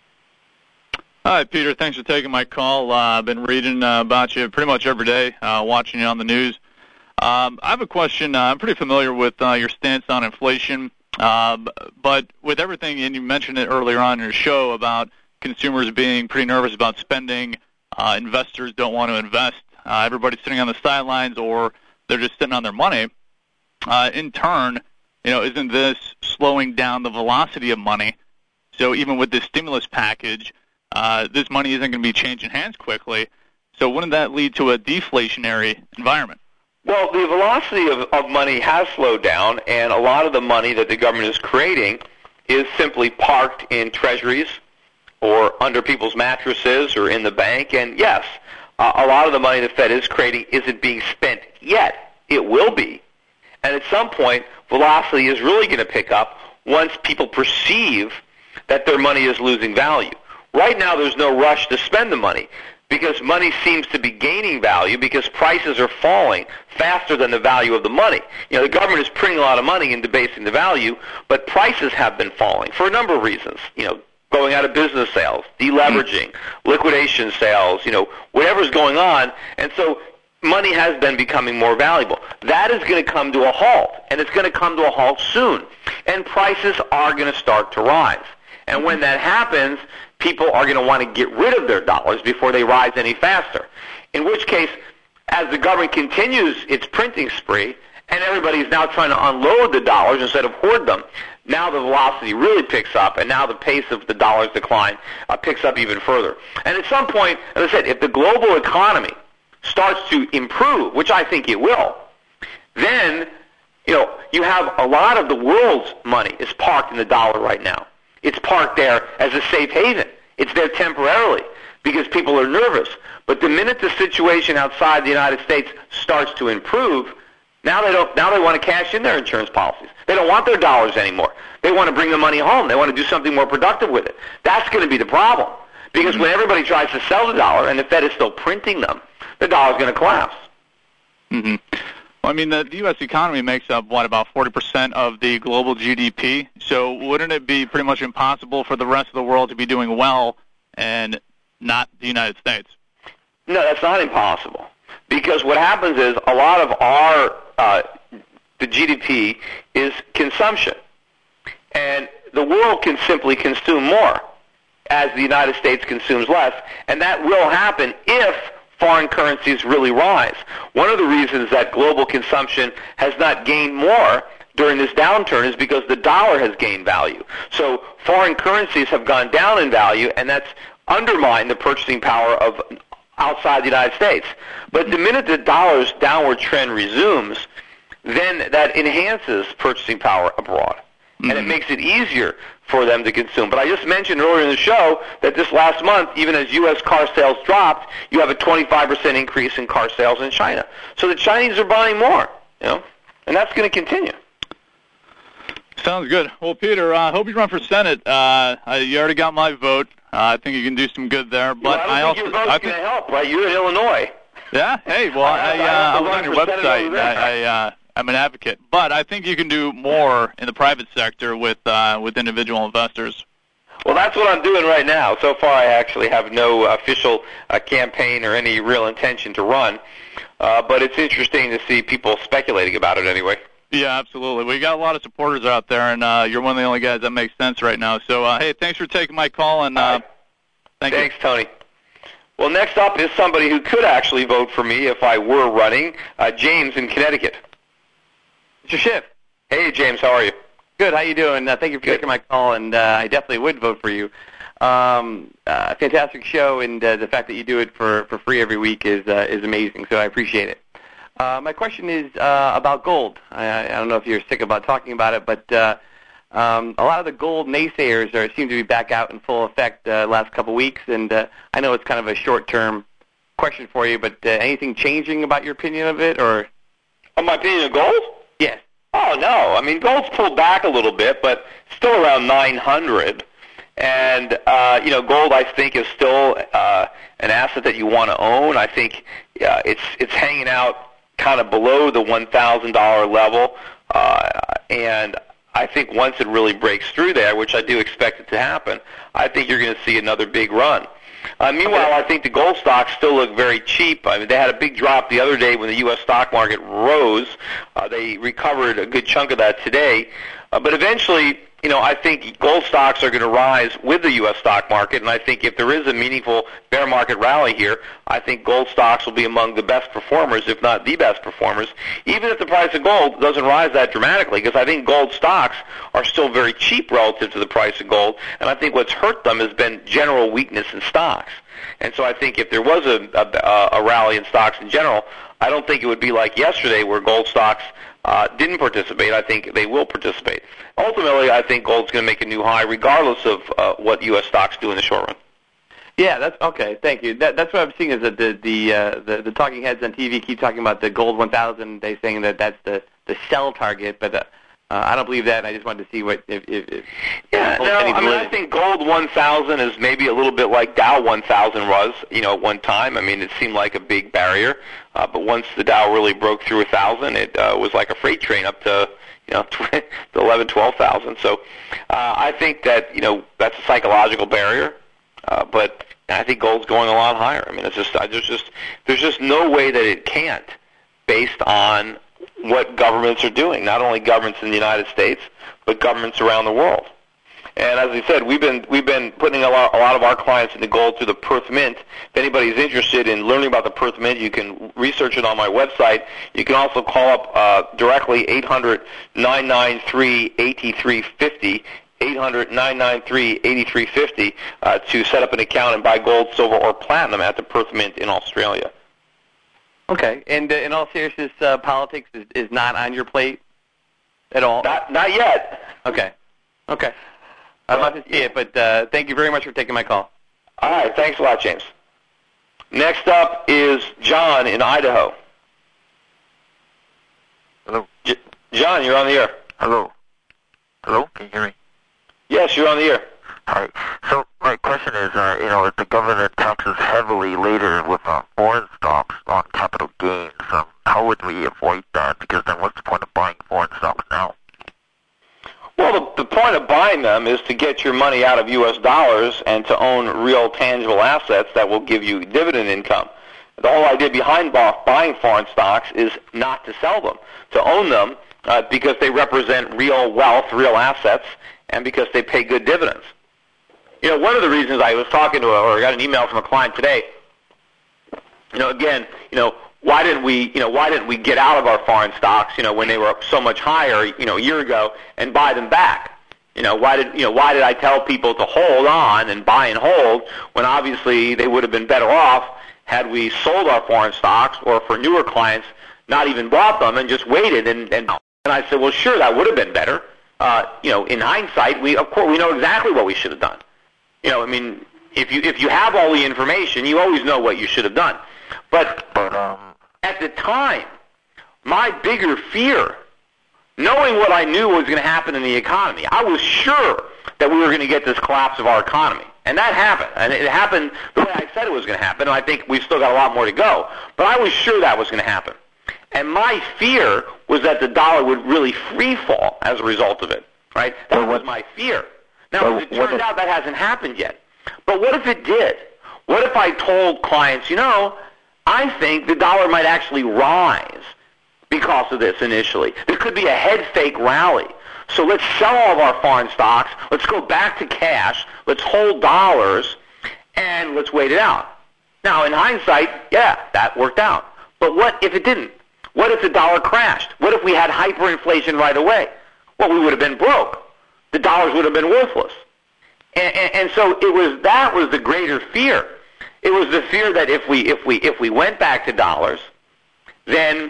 Hi, Peter. Thanks for taking my call. Uh, I've been reading uh, about you pretty much every day, uh, watching you on the news. Um, I have a question. Uh, I'm pretty familiar with uh, your stance on inflation, uh, but with everything, and you mentioned it earlier on in your show about consumers being pretty nervous about spending, uh, investors don't want to invest, uh, everybody's sitting on the sidelines or they're just sitting on their money. Uh, in turn, you know, isn't this slowing down the velocity of money? So even with this stimulus package, uh, this money isn't going to be changing hands quickly. So wouldn't that lead to a deflationary environment? Well, the velocity of, of money has slowed down, and a lot of the money that the government is creating is simply parked in treasuries or under people's mattresses or in the bank. And yes, uh, a lot of the money the Fed is creating isn't being spent yet. It will be. And at some point, velocity is really going to pick up once people perceive that their money is losing value. Right now, there's no rush to spend the money because money seems to be gaining value because prices are falling faster than the value of the money. You know, the government is printing a lot of money and debasing the value, but prices have been falling for a number of reasons. You know, going out of business sales, deleveraging, liquidation sales, you know, whatever's going on. And so money has been becoming more valuable. That is going to come to a halt, and it's going to come to a halt soon. And prices are going to start to rise. And when that happens, people are going to want to get rid of their dollars before they rise any faster. In which case, as the government continues its printing spree, and everybody's now trying to unload the dollars instead of hoard them, now the velocity really picks up, and now the pace of the dollar's decline uh, picks up even further. And at some point, as I said, if the global economy starts to improve, which I think it will, then, you know, you have a lot of the world's money is parked in the dollar right now. It's parked there as a safe haven. It's there temporarily because people are nervous. But the minute the situation outside the United States starts to improve, now they don't. Now they want to cash in their insurance policies. They don't want their dollars anymore. They want to bring the money home. They want to do something more productive with it. That's going to be the problem because when everybody tries to sell the dollar and the Fed is still printing them, the dollar's going to collapse. Mm-hmm. Well, I mean, the, the U S economy makes up, what, about forty percent of the global G D P? So wouldn't it be pretty much impossible for the rest of the world to be doing well and not the United States? No, that's not impossible. Because what happens is a lot of our, uh, the G D P is consumption. And the world can simply consume more as the United States consumes less. And that will happen if foreign currencies really rise. One of the reasons that global consumption has not gained more during this downturn is because the dollar has gained value. So foreign currencies have gone down in value, and that's undermined the purchasing power of outside the United States. But the minute the dollar's downward trend resumes, then that enhances purchasing power abroad. Mm-hmm. And it makes it easier for them to consume. But I just mentioned earlier in the show that this last month, even as U S car sales dropped, you have a twenty-five percent increase in car sales in China. So the Chinese are buying more, you know, and that's going to continue. Sounds good. Well, Peter, I uh, hope you run for Senate. Uh, I, you already got my vote. Uh, I think you can do some good there. But well, I, don't I think also your vote's going to help, right? You're in Illinois. Yeah. Hey, well, I, I, uh, I was on your website. I, I, uh, I'm an advocate, but I think you can do more in the private sector with uh, with individual investors. Well, that's what I'm doing right now. So far, I actually have no official uh, campaign or any real intention to run, uh, but it's interesting to see people speculating about it anyway. Yeah, absolutely. We got a lot of supporters out there, and uh, you're one of the only guys that makes sense right now. So, uh, hey, thanks for taking my call, and uh, right. thank Thanks, you. Tony. Well, next up is somebody who could actually vote for me if I were running, uh, James in Connecticut. Mister Schiff. Hey, James, how are you? Good. How you doing? Uh, thank you for Good. taking my call, and uh, I definitely would vote for you. Um, uh, fantastic show, and uh, the fact that you do it for, for free every week is uh, is amazing. So I appreciate it. Uh, my question is uh, about gold. I, I don't know if you're sick about talking about it, but uh, um, a lot of the gold naysayers are, seem to be back out in full effect uh, last couple weeks, and uh, I know it's kind of a short-term question for you, but uh, anything changing about your opinion of it, or? Oh, my opinion of gold? Yes. Oh, no. I mean, gold's pulled back a little bit, but still around nine hundred. And, uh, you know, gold, I think, is still uh, an asset that you want to own. I think uh, it's it's hanging out kind of below the one thousand dollars level. Uh, and I think once it really breaks through there, which I do expect it to happen, I think you're going to see another big run. Uh, meanwhile, I think the gold stocks still look very cheap. I mean, they had a big drop the other day when the U S stock market rose. Uh, they recovered a good chunk of that today. Uh, but eventually, you know, I think gold stocks are going to rise with the U S stock market, and I think if there is a meaningful bear market rally here, I think gold stocks will be among the best performers, if not the best performers, even if the price of gold doesn't rise that dramatically, because I think gold stocks are still very cheap relative to the price of gold, and I think what's hurt them has been general weakness in stocks. And so I think if there was a, a, a rally in stocks in general, I don't think it would be like yesterday where gold stocks uh, didn't participate. I think they will participate. Ultimately, I think gold's going to make a new high regardless of uh, what U S stocks do in the short run. Yeah, that's okay. Thank you. That, that's what I'm seeing is that the the, uh, the the talking heads on T V keep talking about the gold one thousand. They're saying that that's the the sell target, but uh, uh, I don't believe that. And I just wanted to see what if. if, if yeah, no, I mean I think gold one thousand is maybe a little bit like Dow one thousand was, you know, at one time. I mean, it seemed like a big barrier, uh, but once the Dow really broke through one thousand, it uh, was like a freight train up to, you know, to eleven, twelve thousand. So uh, I think that, you know, that's a psychological barrier. Uh, but I think gold's going a lot higher. I mean, it's just I, there's just there's just no way that it can't, based on what governments are doing. Not only governments in the United States, but governments around the world. And as I said, we've been we've been putting a lot, a lot of our clients into gold through the Perth Mint. If anybody's interested in learning about the Perth Mint, you can research it on my website. You can also call up uh, directly eight hundred, nine nine three, eight three five zero. eight hundred, nine nine three, eight three five zero uh, to set up an account and buy gold, silver, or platinum at the Perth Mint in Australia. Okay. And uh, in all seriousness, uh, politics is, is not on your plate at all? Not, not yet. Okay. Okay. I'd love to see it, but uh, thank you very much for taking my call. All right. Thanks a lot, James. Next up is John in Idaho. Hello. J- John, you're on the air. Hello. Hello? Can you hear me? Yes, you're on the air. All right. So my question is, uh, you know, if the government taxes heavily later with uh, foreign stocks on capital gains, um, how would we avoid that? Because then what's the point of buying foreign stocks now? Well, the, the point of buying them is to get your money out of U S dollars and to own real tangible assets that will give you dividend income. The whole idea behind buying foreign stocks is not to sell them, to own them uh, because they represent real wealth, real assets, and because they pay good dividends. You know, one of the reasons I was talking to, a, or I got an email from a client today, you know, again, you know, why didn't we, you know, why didn't we get out of our foreign stocks, you know, when they were up so much higher, you know, a year ago, and buy them back? You know, why did, you know, why did I tell people to hold on and buy and hold when obviously they would have been better off had we sold our foreign stocks, or for newer clients, not even bought them and just waited? And and, and I said, well, sure, that would have been better. Uh, you know, in hindsight, we of course we know exactly what we should have done. You know, I mean, if you if you have all the information, you always know what you should have done. But But um, at the time, my bigger fear, knowing what I knew was going to happen in the economy, I was sure that we were going to get this collapse of our economy, and that happened. And it happened the way I said it was going to happen. And I think we've still got a lot more to go. But I was sure that was going to happen. And my fear was that the dollar would really free fall as a result of it, right? That Well, was what- my fear. Now, Well, as it what turns if- out, that hasn't happened yet. But what if it did? What if I told clients, you know, I think the dollar might actually rise because of this initially. There could be a head fake rally. So let's sell all of our foreign stocks. Let's go back to cash. Let's hold dollars, and let's wait it out. Now, in hindsight, yeah, that worked out. But what if it didn't? What if the dollar crashed? What if we had hyperinflation right away? Well, we would have been broke. The dollars would have been worthless. And, and, and so it was that was the greater fear. It was the fear that if we if we if we went back to dollars, then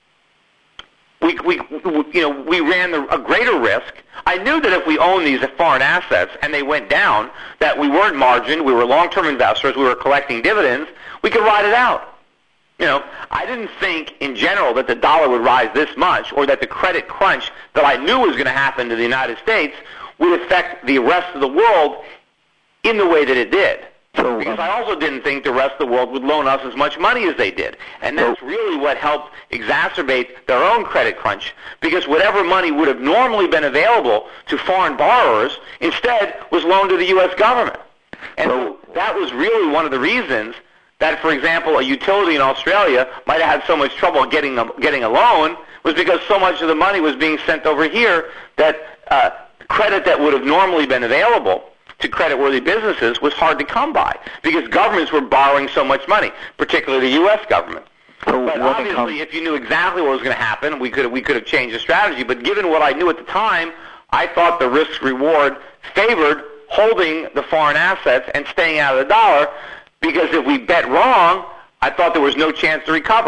we we you know we ran the, a greater risk. I knew that if we owned these foreign assets and they went down, that we weren't margined, we were long-term investors, we were collecting dividends, we could ride it out. You know, I didn't think in general that the dollar would rise this much, or that the credit crunch that I knew was going to happen to the United States would affect the rest of the world in the way that it did. So, Because um, I also didn't think the rest of the world would loan us as much money as they did. And that's So- really what helped exacerbate their own credit crunch. Because whatever money would have normally been available to foreign borrowers, instead was loaned to the U S government. And so that was really one of the reasons that, for example, a utility in Australia might have had so much trouble getting a, getting a loan, was because so much of the money was being sent over here that uh, credit that would have normally been available to credit-worthy businesses was hard to come by, because governments were borrowing so much money, particularly the U S government. So But when it obviously, comes- if you knew exactly what was going to happen, we could we could have changed the strategy. But given what I knew at the time, I thought the risk-reward favored holding the foreign assets and staying out of the dollar, because if we bet wrong, I thought there was no chance to recover.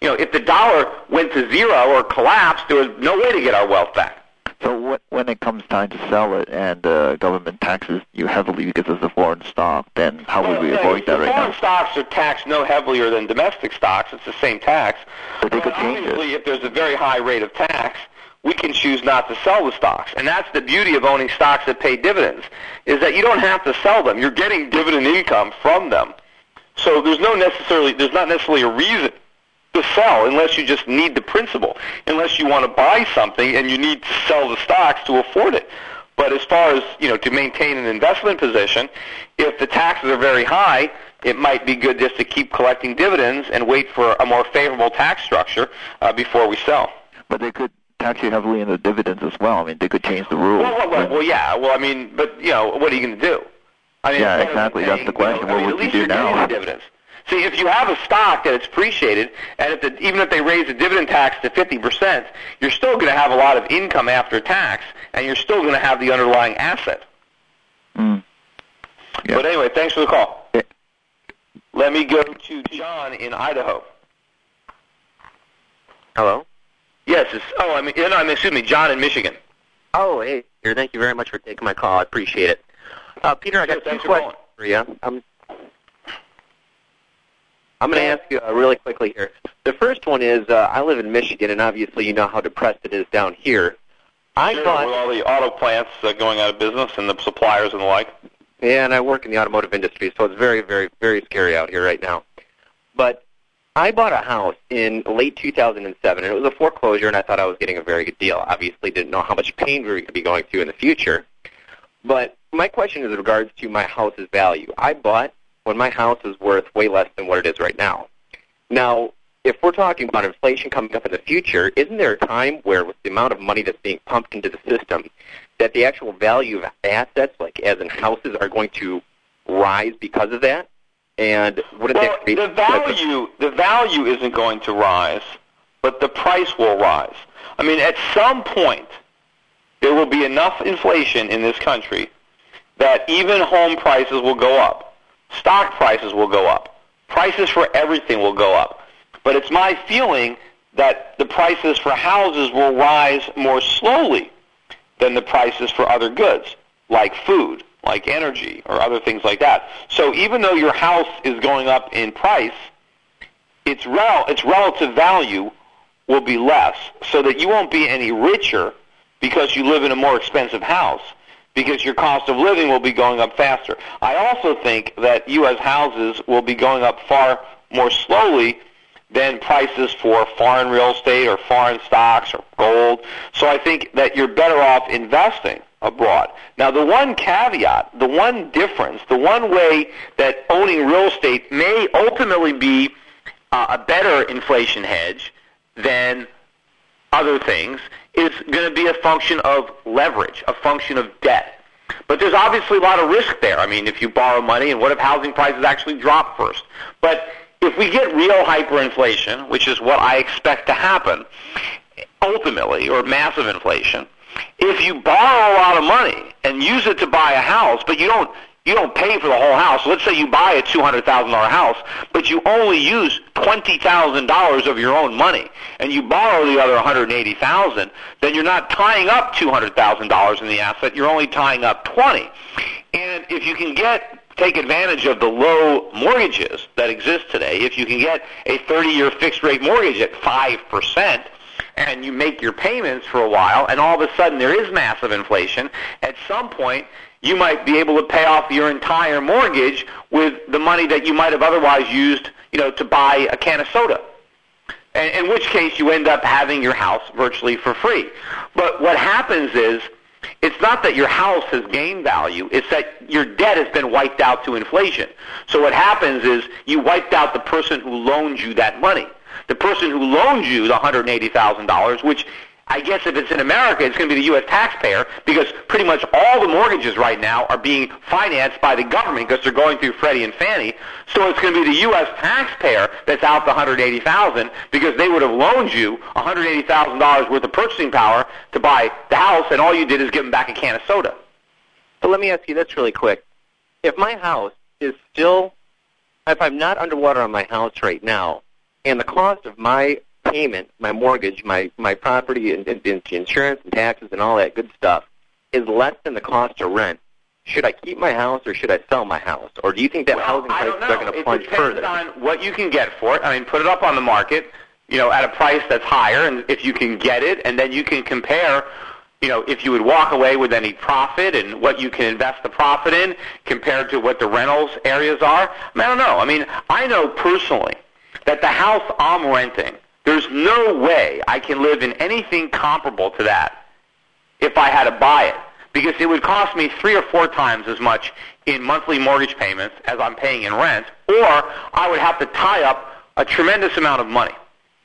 you know, if the dollar went to zero or collapsed, there was no way to get our wealth back. So when it comes time to sell it and the uh, government taxes you heavily because it's a foreign stock, then how would we avoid that right now? Foreign stocks are taxed no heavier than domestic stocks. It's the same tax. But they could change obviously, it. If there's a very high rate of tax, we can choose not to sell the stocks. And that's the beauty of owning stocks that pay dividends, is that you don't have to sell them. You're getting dividend income from them. So there's no necessarily, there's not necessarily a reason to sell unless you just need the principal, unless you want to buy something and you need to sell the stocks to afford it. But as far as, you know, to maintain an investment position, if the taxes are very high, it might be good just to keep collecting dividends and wait for a more favorable tax structure uh, before we sell. But they could tax you heavily in the dividends as well. I mean, they could change the rules. Well, well, well, well yeah. Well, I mean, but, you know, what are you going to do? I mean, yeah, exactly. That's the question. You know, what I mean, would you do now? Dividends. See, if you have a stock that it's appreciated, and if the, even if they raise the dividend tax to fifty percent, you're still going to have a lot of income after tax, and you're still going to have the underlying asset. Mm. Yeah. But anyway, thanks for the call. Yeah. Let me go to John in Idaho. Hello? Yes. It's, oh, I mean, no, I mean, excuse me, John in Michigan. Oh, hey, Peter. Thank you very much for taking my call. I appreciate it. Uh, Peter, I got Sure, two questions for you. I'm, I'm going to ask you uh, really quickly here. The first one is, uh, I live in Michigan, and obviously you know how depressed it is down here. I sure, thought, with all the auto plants uh, going out of business and the suppliers and the like. Yeah, and I work in the automotive industry, so it's very, very, very scary out here right now. But I bought a house in late two thousand seven, and it was a foreclosure, and I thought I was getting a very good deal. Obviously didn't know how much pain we were going to be going through in the future. But my question is in regards to my house's value. I bought when my house is worth way less than what it is right now. Now, if we're talking about inflation coming up in the future, isn't there a time where with the amount of money that's being pumped into the system, that the actual value of assets, like as in houses, are going to rise because of that? And wouldn't well, that create the value the value isn't going to rise, but the price will rise. I mean, at some point, there will be enough inflation in this country that even home prices will go up. Stock prices will go up. Prices for everything will go up. But it's my feeling that the prices for houses will rise more slowly than the prices for other goods, like food, like energy, or other things like that. So even though your house is going up in price, its, rel- its relative value will be less, so that you won't be any richer because you live in a more expensive house, because your cost of living will be going up faster. I also think that U S houses will be going up far more slowly than prices for foreign real estate or foreign stocks or gold. So I think that you're better off investing abroad. Now, the one caveat, the one difference, the one way that owning real estate may ultimately be uh, a better inflation hedge than other things is going to be a function of leverage, a function of debt. But there's obviously a lot of risk there. I mean, if you borrow money, and what if housing prices actually drop first? But if we get real hyperinflation, which is what I expect to happen ultimately, or massive inflation, if you borrow a lot of money and use it to buy a house, but you don't you don't pay for the whole house. So let's say you buy a two hundred thousand dollars house, but you only use twenty thousand dollars of your own money, and you borrow the other one hundred eighty thousand dollars, then you're not tying up two hundred thousand dollars in the asset, you're only tying up twenty. And if you can get take advantage of the low mortgages that exist today, if you can get a thirty-year fixed-rate mortgage at five percent, and you make your payments for a while, and all of a sudden there is massive inflation, at some point you might be able to pay off your entire mortgage with the money that you might have otherwise used, you know, to buy a can of soda. And in which case you end up having your house virtually for free. But what happens is, it's not that your house has gained value, it's that your debt has been wiped out to inflation. So what happens is you wiped out the person who loaned you that money. The person who loaned you the one hundred eighty thousand dollars, which I guess if it's in America, it's going to be the U S taxpayer, because pretty much all the mortgages right now are being financed by the government because they're going through Freddie and Fannie. So it's going to be the U S taxpayer that's out the one hundred eighty thousand dollars, because they would have loaned you one hundred eighty thousand dollars worth of purchasing power to buy the house, and all you did is give them back a can of soda. But let me ask you this really quick. If my house is still, if I'm not underwater on my house right now, and the cost of my payment, my mortgage, my, my property, and, and, and insurance and taxes and all that good stuff is less than the cost to rent, should I keep my house or should I sell my house? Or do you think that well, housing prices are going to plunge further? It depends on what you can get for it. I mean, put it up on the market, you know, at a price that's higher, and if you can get it, and then you can compare, you know, if you would walk away with any profit and what you can invest the profit in compared to what the rentals areas are. I mean, I don't know. I mean, I know personally that the house I'm renting, there's no way I can live in anything comparable to that if I had to buy it, because it would cost me three or four times as much in monthly mortgage payments as I'm paying in rent, or I would have to tie up a tremendous amount of money.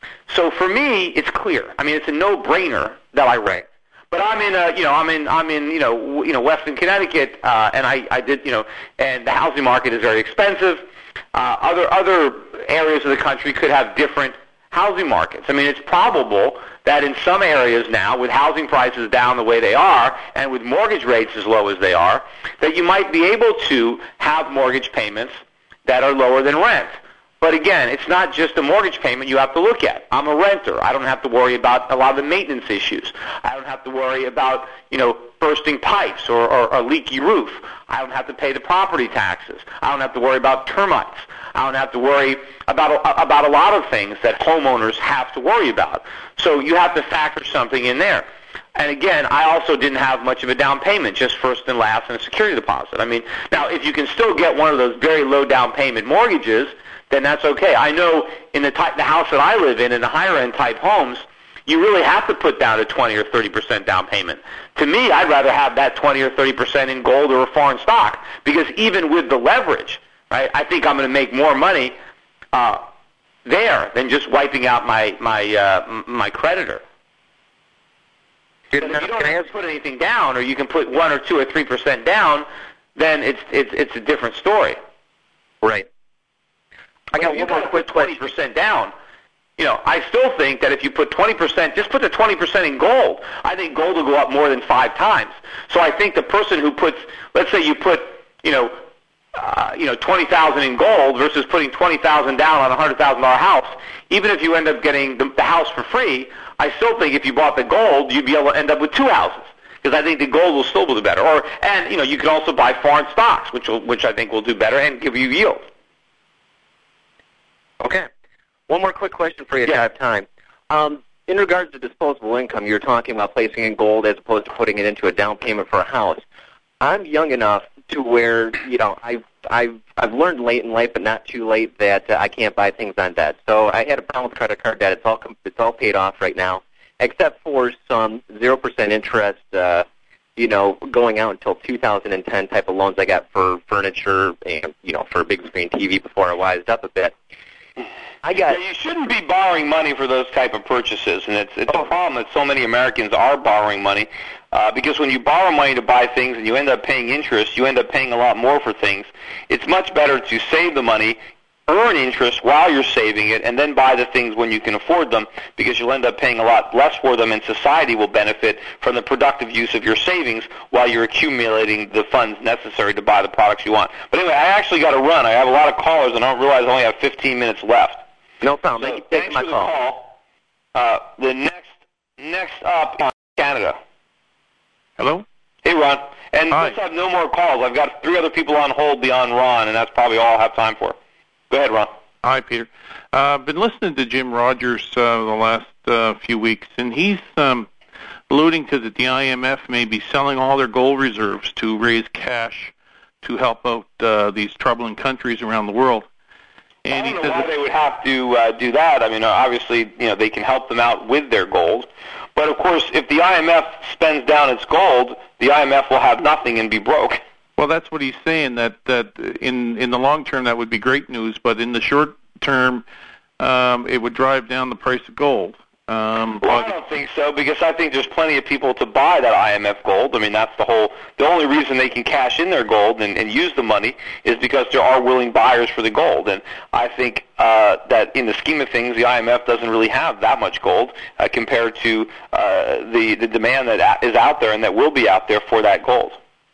So for me, it's clear. I mean, it's a no-brainer that I rent. But I'm in, a, you know, I'm in, I'm in, you know, w- you know, Western Connecticut, uh, and I, I did, you know, and the housing market is very expensive. Uh, other, other areas of the country could have different housing markets. I mean, it's probable that in some areas now, with housing prices down the way they are, and with mortgage rates as low as they are, that you might be able to have mortgage payments that are lower than rent. But again, it's not just a mortgage payment you have to look at. I'm a renter. I don't have to worry about a lot of the maintenance issues. I don't have to worry about, you know, bursting pipes or, or a leaky roof. I don't have to pay the property taxes. I don't have to worry about termites. I don't have to worry about a, about a lot of things that homeowners have to worry about. So you have to factor something in there. And again, I also didn't have much of a down payment, just first and last and a security deposit. I mean, now if you can still get one of those very low down payment mortgages, then that's okay. I know in the type, the house that I live in, in the higher end type homes, you really have to put down a twenty or thirty percent down payment. To me, I'd rather have that twenty or thirty percent in gold or a foreign stock, because even with the leverage, right, I think I'm going to make more money uh, there than just wiping out my my uh, my creditor. If you don't have to put anything down, or you can put one or two or three percent down, then it's it's it's a different story. Right. I got one more quick twenty percent down. You know, I still think that if you put twenty percent, just put the twenty percent in gold, I think gold will go up more than five times. So I think the person who puts, let's say you put, you know, uh, you know, twenty thousand in gold versus putting twenty thousand down on a hundred thousand dollar house, even if you end up getting the, the house for free, I still think if you bought the gold, you'd be able to end up with two houses, because I think the gold will still do better. Or, and you know, you can also buy foreign stocks, which will, which I think will do better and give you yield. Okay. One more quick question for you if yeah. you have time. Um, in regards to disposable income, you're talking about placing in gold as opposed to putting it into a down payment for a house. I'm young enough to where, you know, I've, I've, I've learned late in life, but not too late, that uh, I can't buy things on debt. So I had a problem with credit card debt. It's all, it's all paid off right now, except for some zero percent interest, uh, you know, going out until two thousand ten type of loans I got for furniture and, you know, for a big screen T V before I wised up a bit. I got. Yeah, you shouldn't be borrowing money for those type of purchases, and it's it's oh. a problem that so many Americans are borrowing money, uh, because when you borrow money to buy things and you end up paying interest, you end up paying a lot more for things. It's much better to save the money, earn interest while you're saving it, and then buy the things when you can afford them, because you'll end up paying a lot less for them, and society will benefit from the productive use of your savings while you're accumulating the funds necessary to buy the products you want. But anyway, I actually got to run. I have a lot of callers, and I don't realize I only have fifteen minutes left. No problem. So Thank you for taking my the call. call. Uh, the next next up is Canada. Hello? Hey, Ron. And Hi. since I have no more calls, I've got three other people on hold beyond Ron, and that's probably all I'll have time for. Go ahead, Ron. Hi, Peter. Uh, I've been listening to Jim Rogers uh, the last uh, few weeks, and he's um, alluding to that the I M F may be selling all their gold reserves to raise cash to help out uh, these troubling countries around the world. And I don't he know says why they would have to uh, do that. I mean, obviously, you know, they can help them out with their gold. But, of course, if the I M F spends down its gold, the I M F will have nothing and be broke. Well, that's what he's saying, that, that in, in the long term that would be great news, but in the short term um, it would drive down the price of gold. Um, well, I don't think so, because I think there's plenty of people to buy that I M F gold. I mean, that's the whole, the only reason they can cash in their gold and, and use the money is because there are willing buyers for the gold. And I think uh, that in the scheme of things, the I M F doesn't really have that much gold uh, compared to uh, the, the demand that is out there and that will be out there for that gold.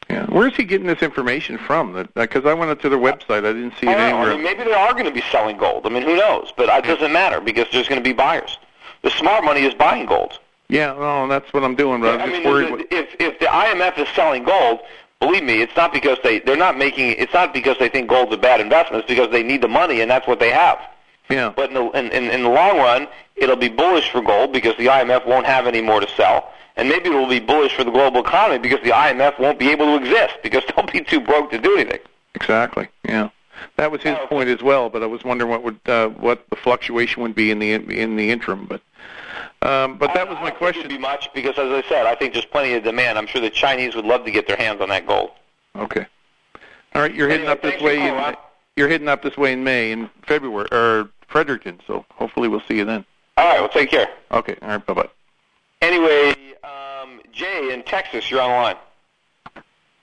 Yeah. Where's he getting this information from? Because I went up to their website. I didn't see it anywhere. I mean, maybe they are going to be selling gold. I mean, who knows? But it doesn't matter because there's going to be buyers. The smart money is buying gold. Yeah, well, that's what I'm doing. But yeah, I'm I just mean, worried. if if the I M F is selling gold, believe me, it's not because they they're not making. It's not because they think gold's a bad investment. It's because they need the money and that's what they have. Yeah. But in the in, in, in the long run, it'll be bullish for gold because the I M F won't have any more to sell. And maybe it will be bullish for the global economy because the I M F won't be able to exist because they'll be too broke to do anything. Exactly. Yeah, that was his point as well. But I was wondering what would uh, what the fluctuation would be in the in the interim. But um, but that was my question. It would be much because, as I said, I think there's plenty of demand. I'm sure the Chinese would love to get their hands on that gold. Okay. All right, you're anyway, heading up this way. In, you're heading up this way in May, in February, or Fredericton. So hopefully we'll see you then. All right. Well, take care. Okay. All right. Bye bye. Anyway. Um, Jay in Texas, you're on the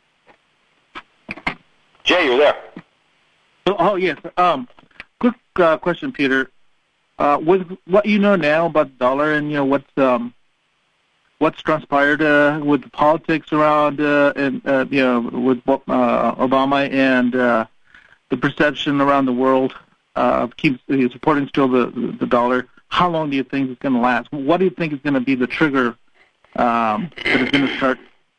line. Jay, you're there. Oh, oh yes. Um, quick uh, question, Peter. Uh, with what you know now about the dollar and you know what's um, what's transpired uh, with the politics around uh, and uh, you know with uh, Obama and uh, the perception around the world uh, of keeps supporting still the the dollar. How long do you think it's going to last? What do you think is going to be the trigger? Um, that is going to start.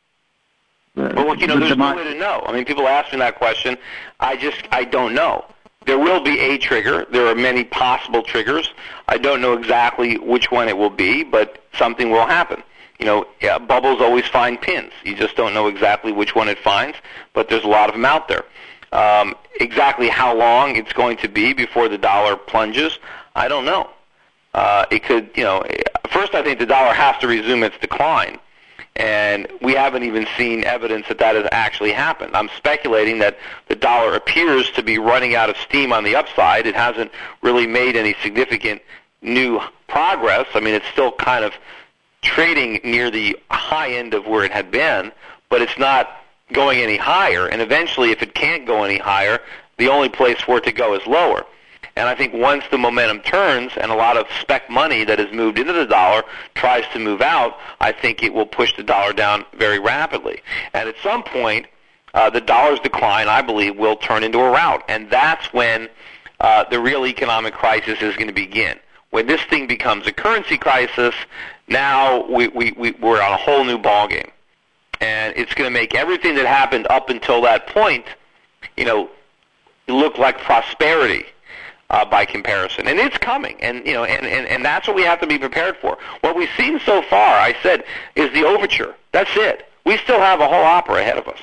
Uh, well, look, you know, the there's demi- no way to know. I mean, people ask me that question. I just, I don't know. There will be a trigger. There are many possible triggers. I don't know exactly which one it will be, but something will happen. You know, yeah, bubbles always find pins. You just don't know exactly which one it finds, but there's a lot of them out there. Um, exactly how long it's going to be before the dollar plunges, I don't know. Uh, it could, you know, first I think the dollar has to resume its decline, and we haven't even seen evidence that that has actually happened. I'm speculating that the dollar appears to be running out of steam on the upside. It hasn't really made any significant new progress. I mean, it's still kind of trading near the high end of where it had been, but it's not going any higher, and eventually if it can't go any higher, the only place for it to go is lower. And I think once the momentum turns and a lot of spec money that has moved into the dollar tries to move out, I think it will push the dollar down very rapidly. And at some point, uh, the dollar's decline, I believe, will turn into a rout. And that's when uh, the real economic crisis is going to begin. When this thing becomes a currency crisis, now we, we, we, we're on a whole new ballgame. And it's going to make everything that happened up until that point, you know, look like prosperity. Uh, by comparison, and it's coming, and you know, and, and, and that's what we have to be prepared for. What we've seen so far, I said, is the overture. That's it. We still have a whole opera ahead of us.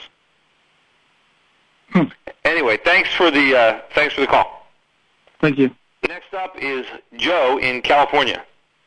Hmm. Anyway, thanks for the uh, thanks for the call. Thank you. Next up is Joe in California.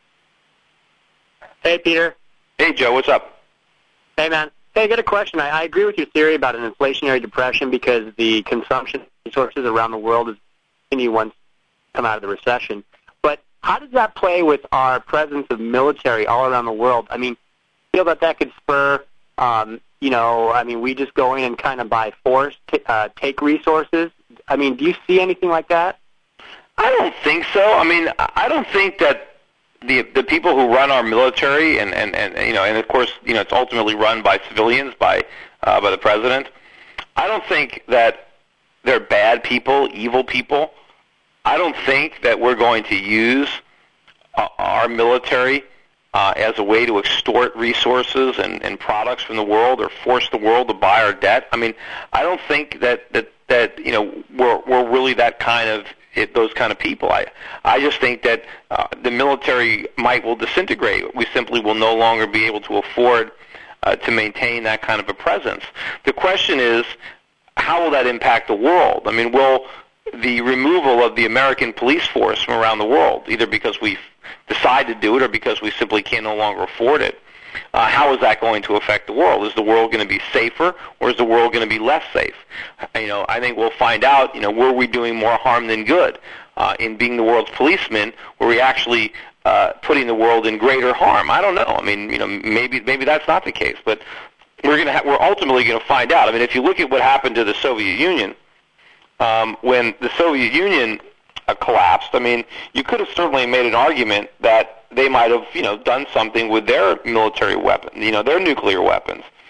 Hey, Peter. Hey, Joe. What's up? Hey, man. Hey, I got a question. I, I agree with your theory about an inflationary depression because the consumption resources around the world is continue once come out of the recession. But how does that play with our presence of military all around the world? I mean, I feel that that could spur, um, you know, I mean, we just go in and kind of by force t- uh, take resources. I mean, do you see anything like that? I don't think so. I mean, I don't think that the the people who run our military and, and, and you know, and of course, you know, it's ultimately run by civilians, by uh, by the president. I don't think that they're bad people, evil people. I don't think that we're going to use uh, our military uh, as a way to extort resources and, and products from the world or force the world to buy our debt. I mean, I don't think that, that, that you know, we're, we're really that kind of it, those kind of people. I, I just think that uh, the military might will disintegrate. We simply will no longer be able to afford uh, to maintain that kind of a presence. The question is, how will that impact the world? I mean, will the removal of the American police force from around the world, either because we decide to do it or because we simply can no longer afford it, uh, how is that going to affect the world? Is the world going to be safer, or is the world going to be less safe? You know, I think we'll find out, you know, were we doing more harm than good uh, in being the world's policemen? Were we actually uh, putting the world in greater harm? I don't know. I mean, you know, maybe maybe that's not the case, but we're going to ha- we're ultimately going to find out. I mean, if you look at what happened to the Soviet Union, Um, when the Soviet Union uh, collapsed, I mean, you could have certainly made an argument that they might have, you know, done something with their military weapons, you know, their nuclear weapons.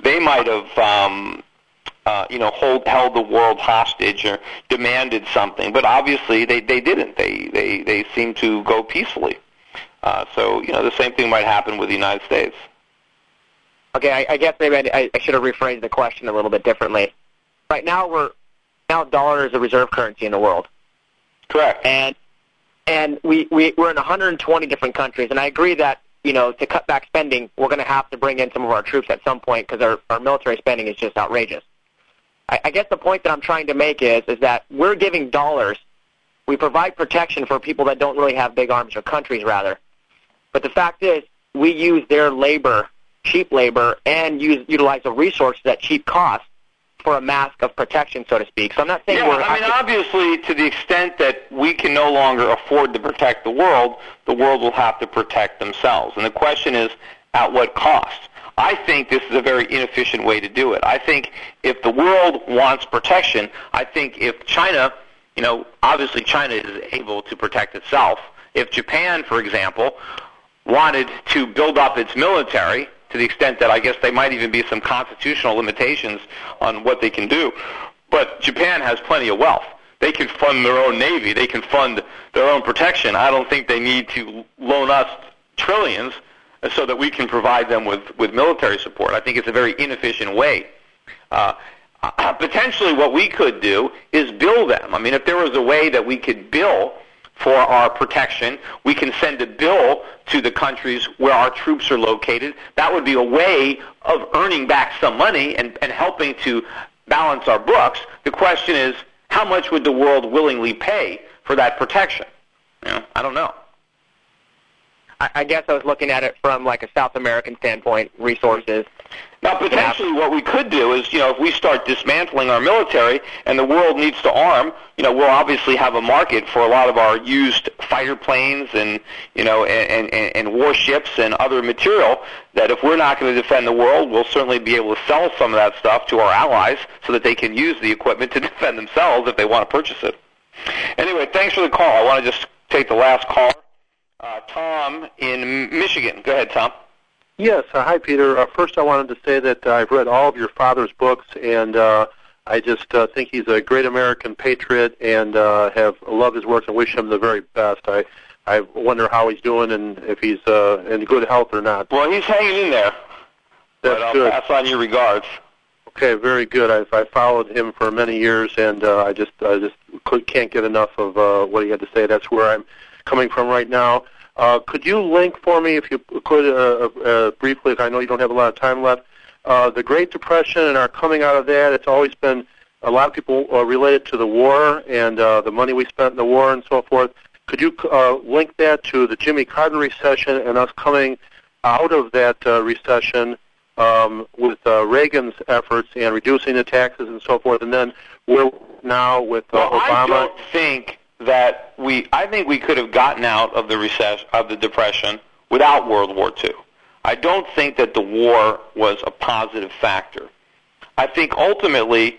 they might have, um, uh, you know, hold, held the world hostage or demanded something. But obviously, they, they didn't. They they they seemed to go peacefully. Uh, so, you know, the same thing might happen with the United States. Okay, I, I guess maybe I, I should have rephrased the question a little bit differently. Right now, we're now dollar is a reserve currency in the world. Correct. And and we, we we're in one hundred twenty different countries, and I agree that, you know, to cut back spending, we're going to have to bring in some of our troops at some point because our, our military spending is just outrageous. I, I guess the point that I'm trying to make is is that we're giving dollars. We provide protection for people that don't really have big arms, or countries rather. But the fact is, we use their labor, cheap labor, and use utilize the resources at cheap cost for a mask of protection, so to speak. So I'm not saying yeah, we're... I mean, obviously, to the extent that we can no longer afford to protect the world, the world will have to protect themselves. And the question is, at what cost? I think this is a very inefficient way to do it. I think if the world wants protection, I think if China, you know, obviously China is able to protect itself. If Japan, for example, wanted to build up its military, to the extent that I guess there might even be some constitutional limitations on what they can do. But Japan has plenty of wealth. They can fund their own navy. They can fund their own protection. I don't think they need to loan us trillions so that we can provide them with, with military support. I think it's a very inefficient way. Uh, potentially what we could do is bill them. I mean, if there was a way that we could bill for our protection, we can send a bill to the countries where our troops are located. That would be a way of earning back some money and, and helping to balance our books. The question is, how much would the world willingly pay for that protection? You know, I don't know. I, I guess I was looking at it from like a South American standpoint, resources. Now, potentially what we could do is, you know, if we start dismantling our military and the world needs to arm, you know, we'll obviously have a market for a lot of our used fighter planes and, you know, and, and, and warships and other material that if we're not going to defend the world, we'll certainly be able to sell some of that stuff to our allies so that they can use the equipment to defend themselves if they want to purchase it. Anyway, thanks for the call. I want to just take the last call. Uh, Tom in Michigan. Go ahead, Tom. Yes. Uh, hi, Peter. Uh, first, I wanted to say that uh, I've read all of your father's books, and uh, I just uh, think he's a great American patriot and uh, have loved his work and wish him the very best. I I wonder how he's doing and if he's uh, in good health or not. Well, he's hanging in there. That's but I'll good. pass on your regards. Okay, very good. I've I followed him for many years, and uh, I just I just could, can't get enough of uh, what he had to say. That's where I'm coming from right now. Uh, could you link for me, if you could, uh, uh, briefly, if I know you don't have a lot of time left, uh, the Great Depression and our coming out of that? It's always been a lot of people uh, related to the war and uh, the money we spent in the war and so forth. Could you uh, link that to the Jimmy Carter recession and us coming out of that uh, recession um, with uh, Reagan's efforts and reducing the taxes and so forth, and then we're now with uh, well, Obama? I don't think that we, I think we could have gotten out of the recession, of the Depression without World War Two. I don't think that the war was a positive factor. I think ultimately,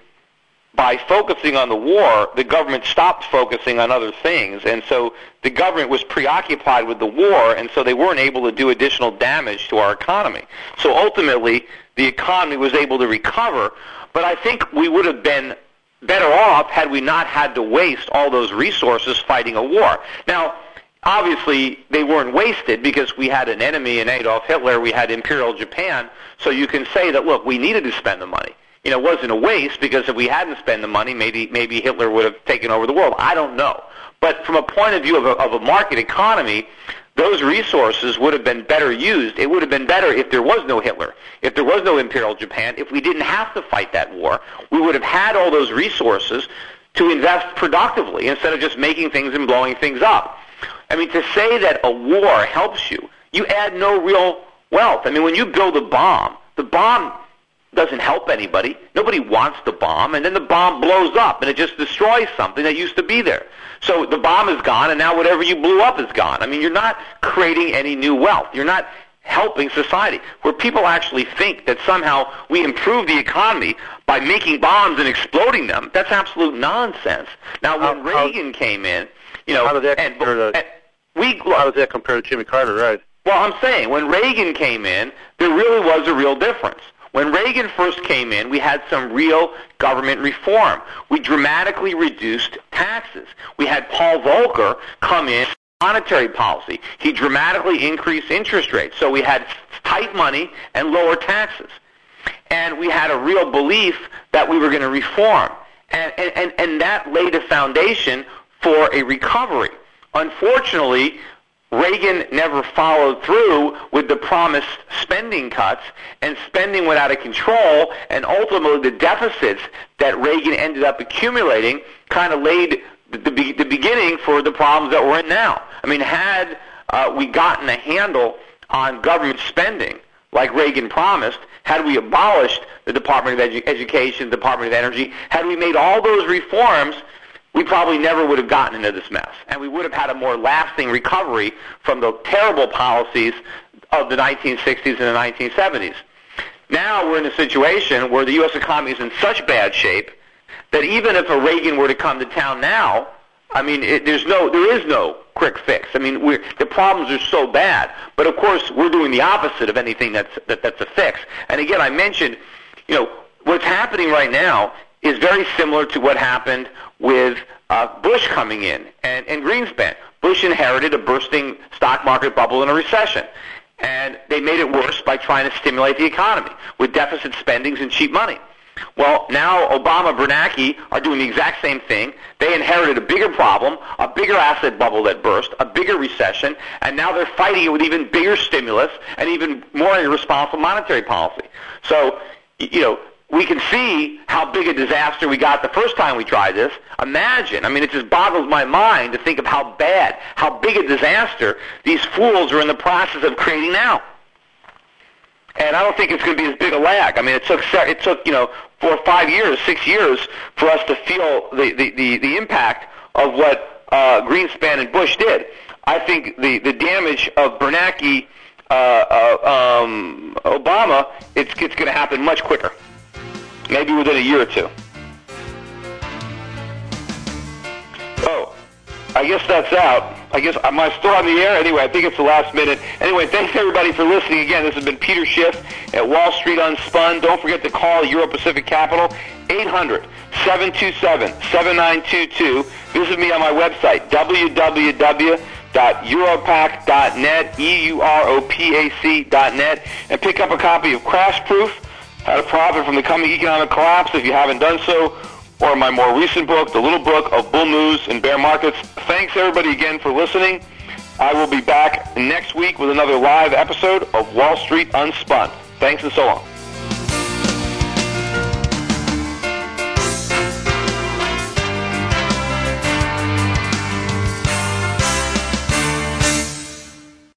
by focusing on the war, the government stopped focusing on other things, and so the government was preoccupied with the war, and so they weren't able to do additional damage to our economy. So ultimately, the economy was able to recover, but I think we would have been better off had we not had to waste all those resources fighting a war. Now, obviously, they weren't wasted because we had an enemy in Adolf Hitler, we had Imperial Japan, so you can say that, look, we needed to spend the money. You know, it wasn't a waste because if we hadn't spent the money, maybe maybe Hitler would have taken over the world. I don't know. But from a point of view of a, of a market economy, those resources would have been better used. It would have been better if there was no Hitler, if there was no Imperial Japan, if we didn't have to fight that war. We would have had all those resources to invest productively instead of just making things and blowing things up. I mean, to say that a war helps you, you add no real wealth. I mean, when you build a bomb, the bomb doesn't help anybody. Nobody wants the bomb, and then the bomb blows up, and it just destroys something that used to be there. So the bomb is gone, and now whatever you blew up is gone. I mean, you're not creating any new wealth. You're not helping society. Where people actually think that somehow we improve the economy by making bombs and exploding them, that's absolute nonsense. Now, when how, Reagan how, came in, you know, how does that and, compare to, and we, how does that compare to Jimmy Carter, right? Well, I'm saying, when Reagan came in, there really was a real difference. When Reagan first came in, we had some real government reform. We dramatically reduced taxes. We had Paul Volcker come in, monetary policy. He dramatically increased interest rates. So we had tight money and lower taxes. And we had a real belief that we were going to reform. And, and, and that laid a foundation for a recovery. Unfortunately, Reagan never followed through with the promised spending cuts, and spending went out of control, and ultimately the deficits that Reagan ended up accumulating kind of laid the, the, the beginning for the problems that we're in now. I mean, had uh, we gotten a handle on government spending like Reagan promised, had we abolished the Department of Edu- Education, the Department of Energy, had we made all those reforms, we probably never would have gotten into this mess. And we would have had a more lasting recovery from the terrible policies of the nineteen sixties and the nineteen seventies. Now we're in a situation where the U S economy is in such bad shape that even if a Reagan were to come to town now, I mean, it, there's no, there is no quick fix. I mean, we're, the problems are so bad. But of course, we're doing the opposite of anything that's that, that's a fix. And again, I mentioned, you know, what's happening right now is very similar to what happened with uh, Bush coming in and, and Greenspan. Bush inherited a bursting stock market bubble in a recession. And they made it worse by trying to stimulate the economy with deficit spendings and cheap money. Well, now Obama, Bernanke are doing the exact same thing. They inherited a bigger problem, a bigger asset bubble that burst, a bigger recession, and now they're fighting it with even bigger stimulus and even more irresponsible monetary policy. So, you know, we can see how big a disaster we got the first time we tried this. Imagine, I mean, it just boggles my mind to think of how bad, how big a disaster these fools are in the process of creating now. And I don't think it's going to be as big a lag. I mean, it took, it took you know, four or five years, six years for us to feel the, the, the, the impact of what uh, Greenspan and Bush did. I think the, the damage of Bernanke, uh, uh, um, Obama, it's, it's going to happen much quicker, maybe within a year or two. Oh, I guess that's out. I guess, am I still on the air? Anyway, I think it's the last minute. Anyway, thanks everybody for listening. Again, this has been Peter Schiff at Wall Street Unspun. Don't forget to call Euro Pacific Capital, eight hundred, seven two seven, seven nine two two. Visit me on my website, w w w dot europac dot net, E U R O P A C dot net, and pick up a copy of Crash Proof, How to Profit from the Coming Economic Collapse if you haven't done so, or my more recent book, The Little Book of Bull Moves and Bear Markets. Thanks, everybody, again for listening. I will be back next week with another live episode of Wall Street Unspun. Thanks and so long.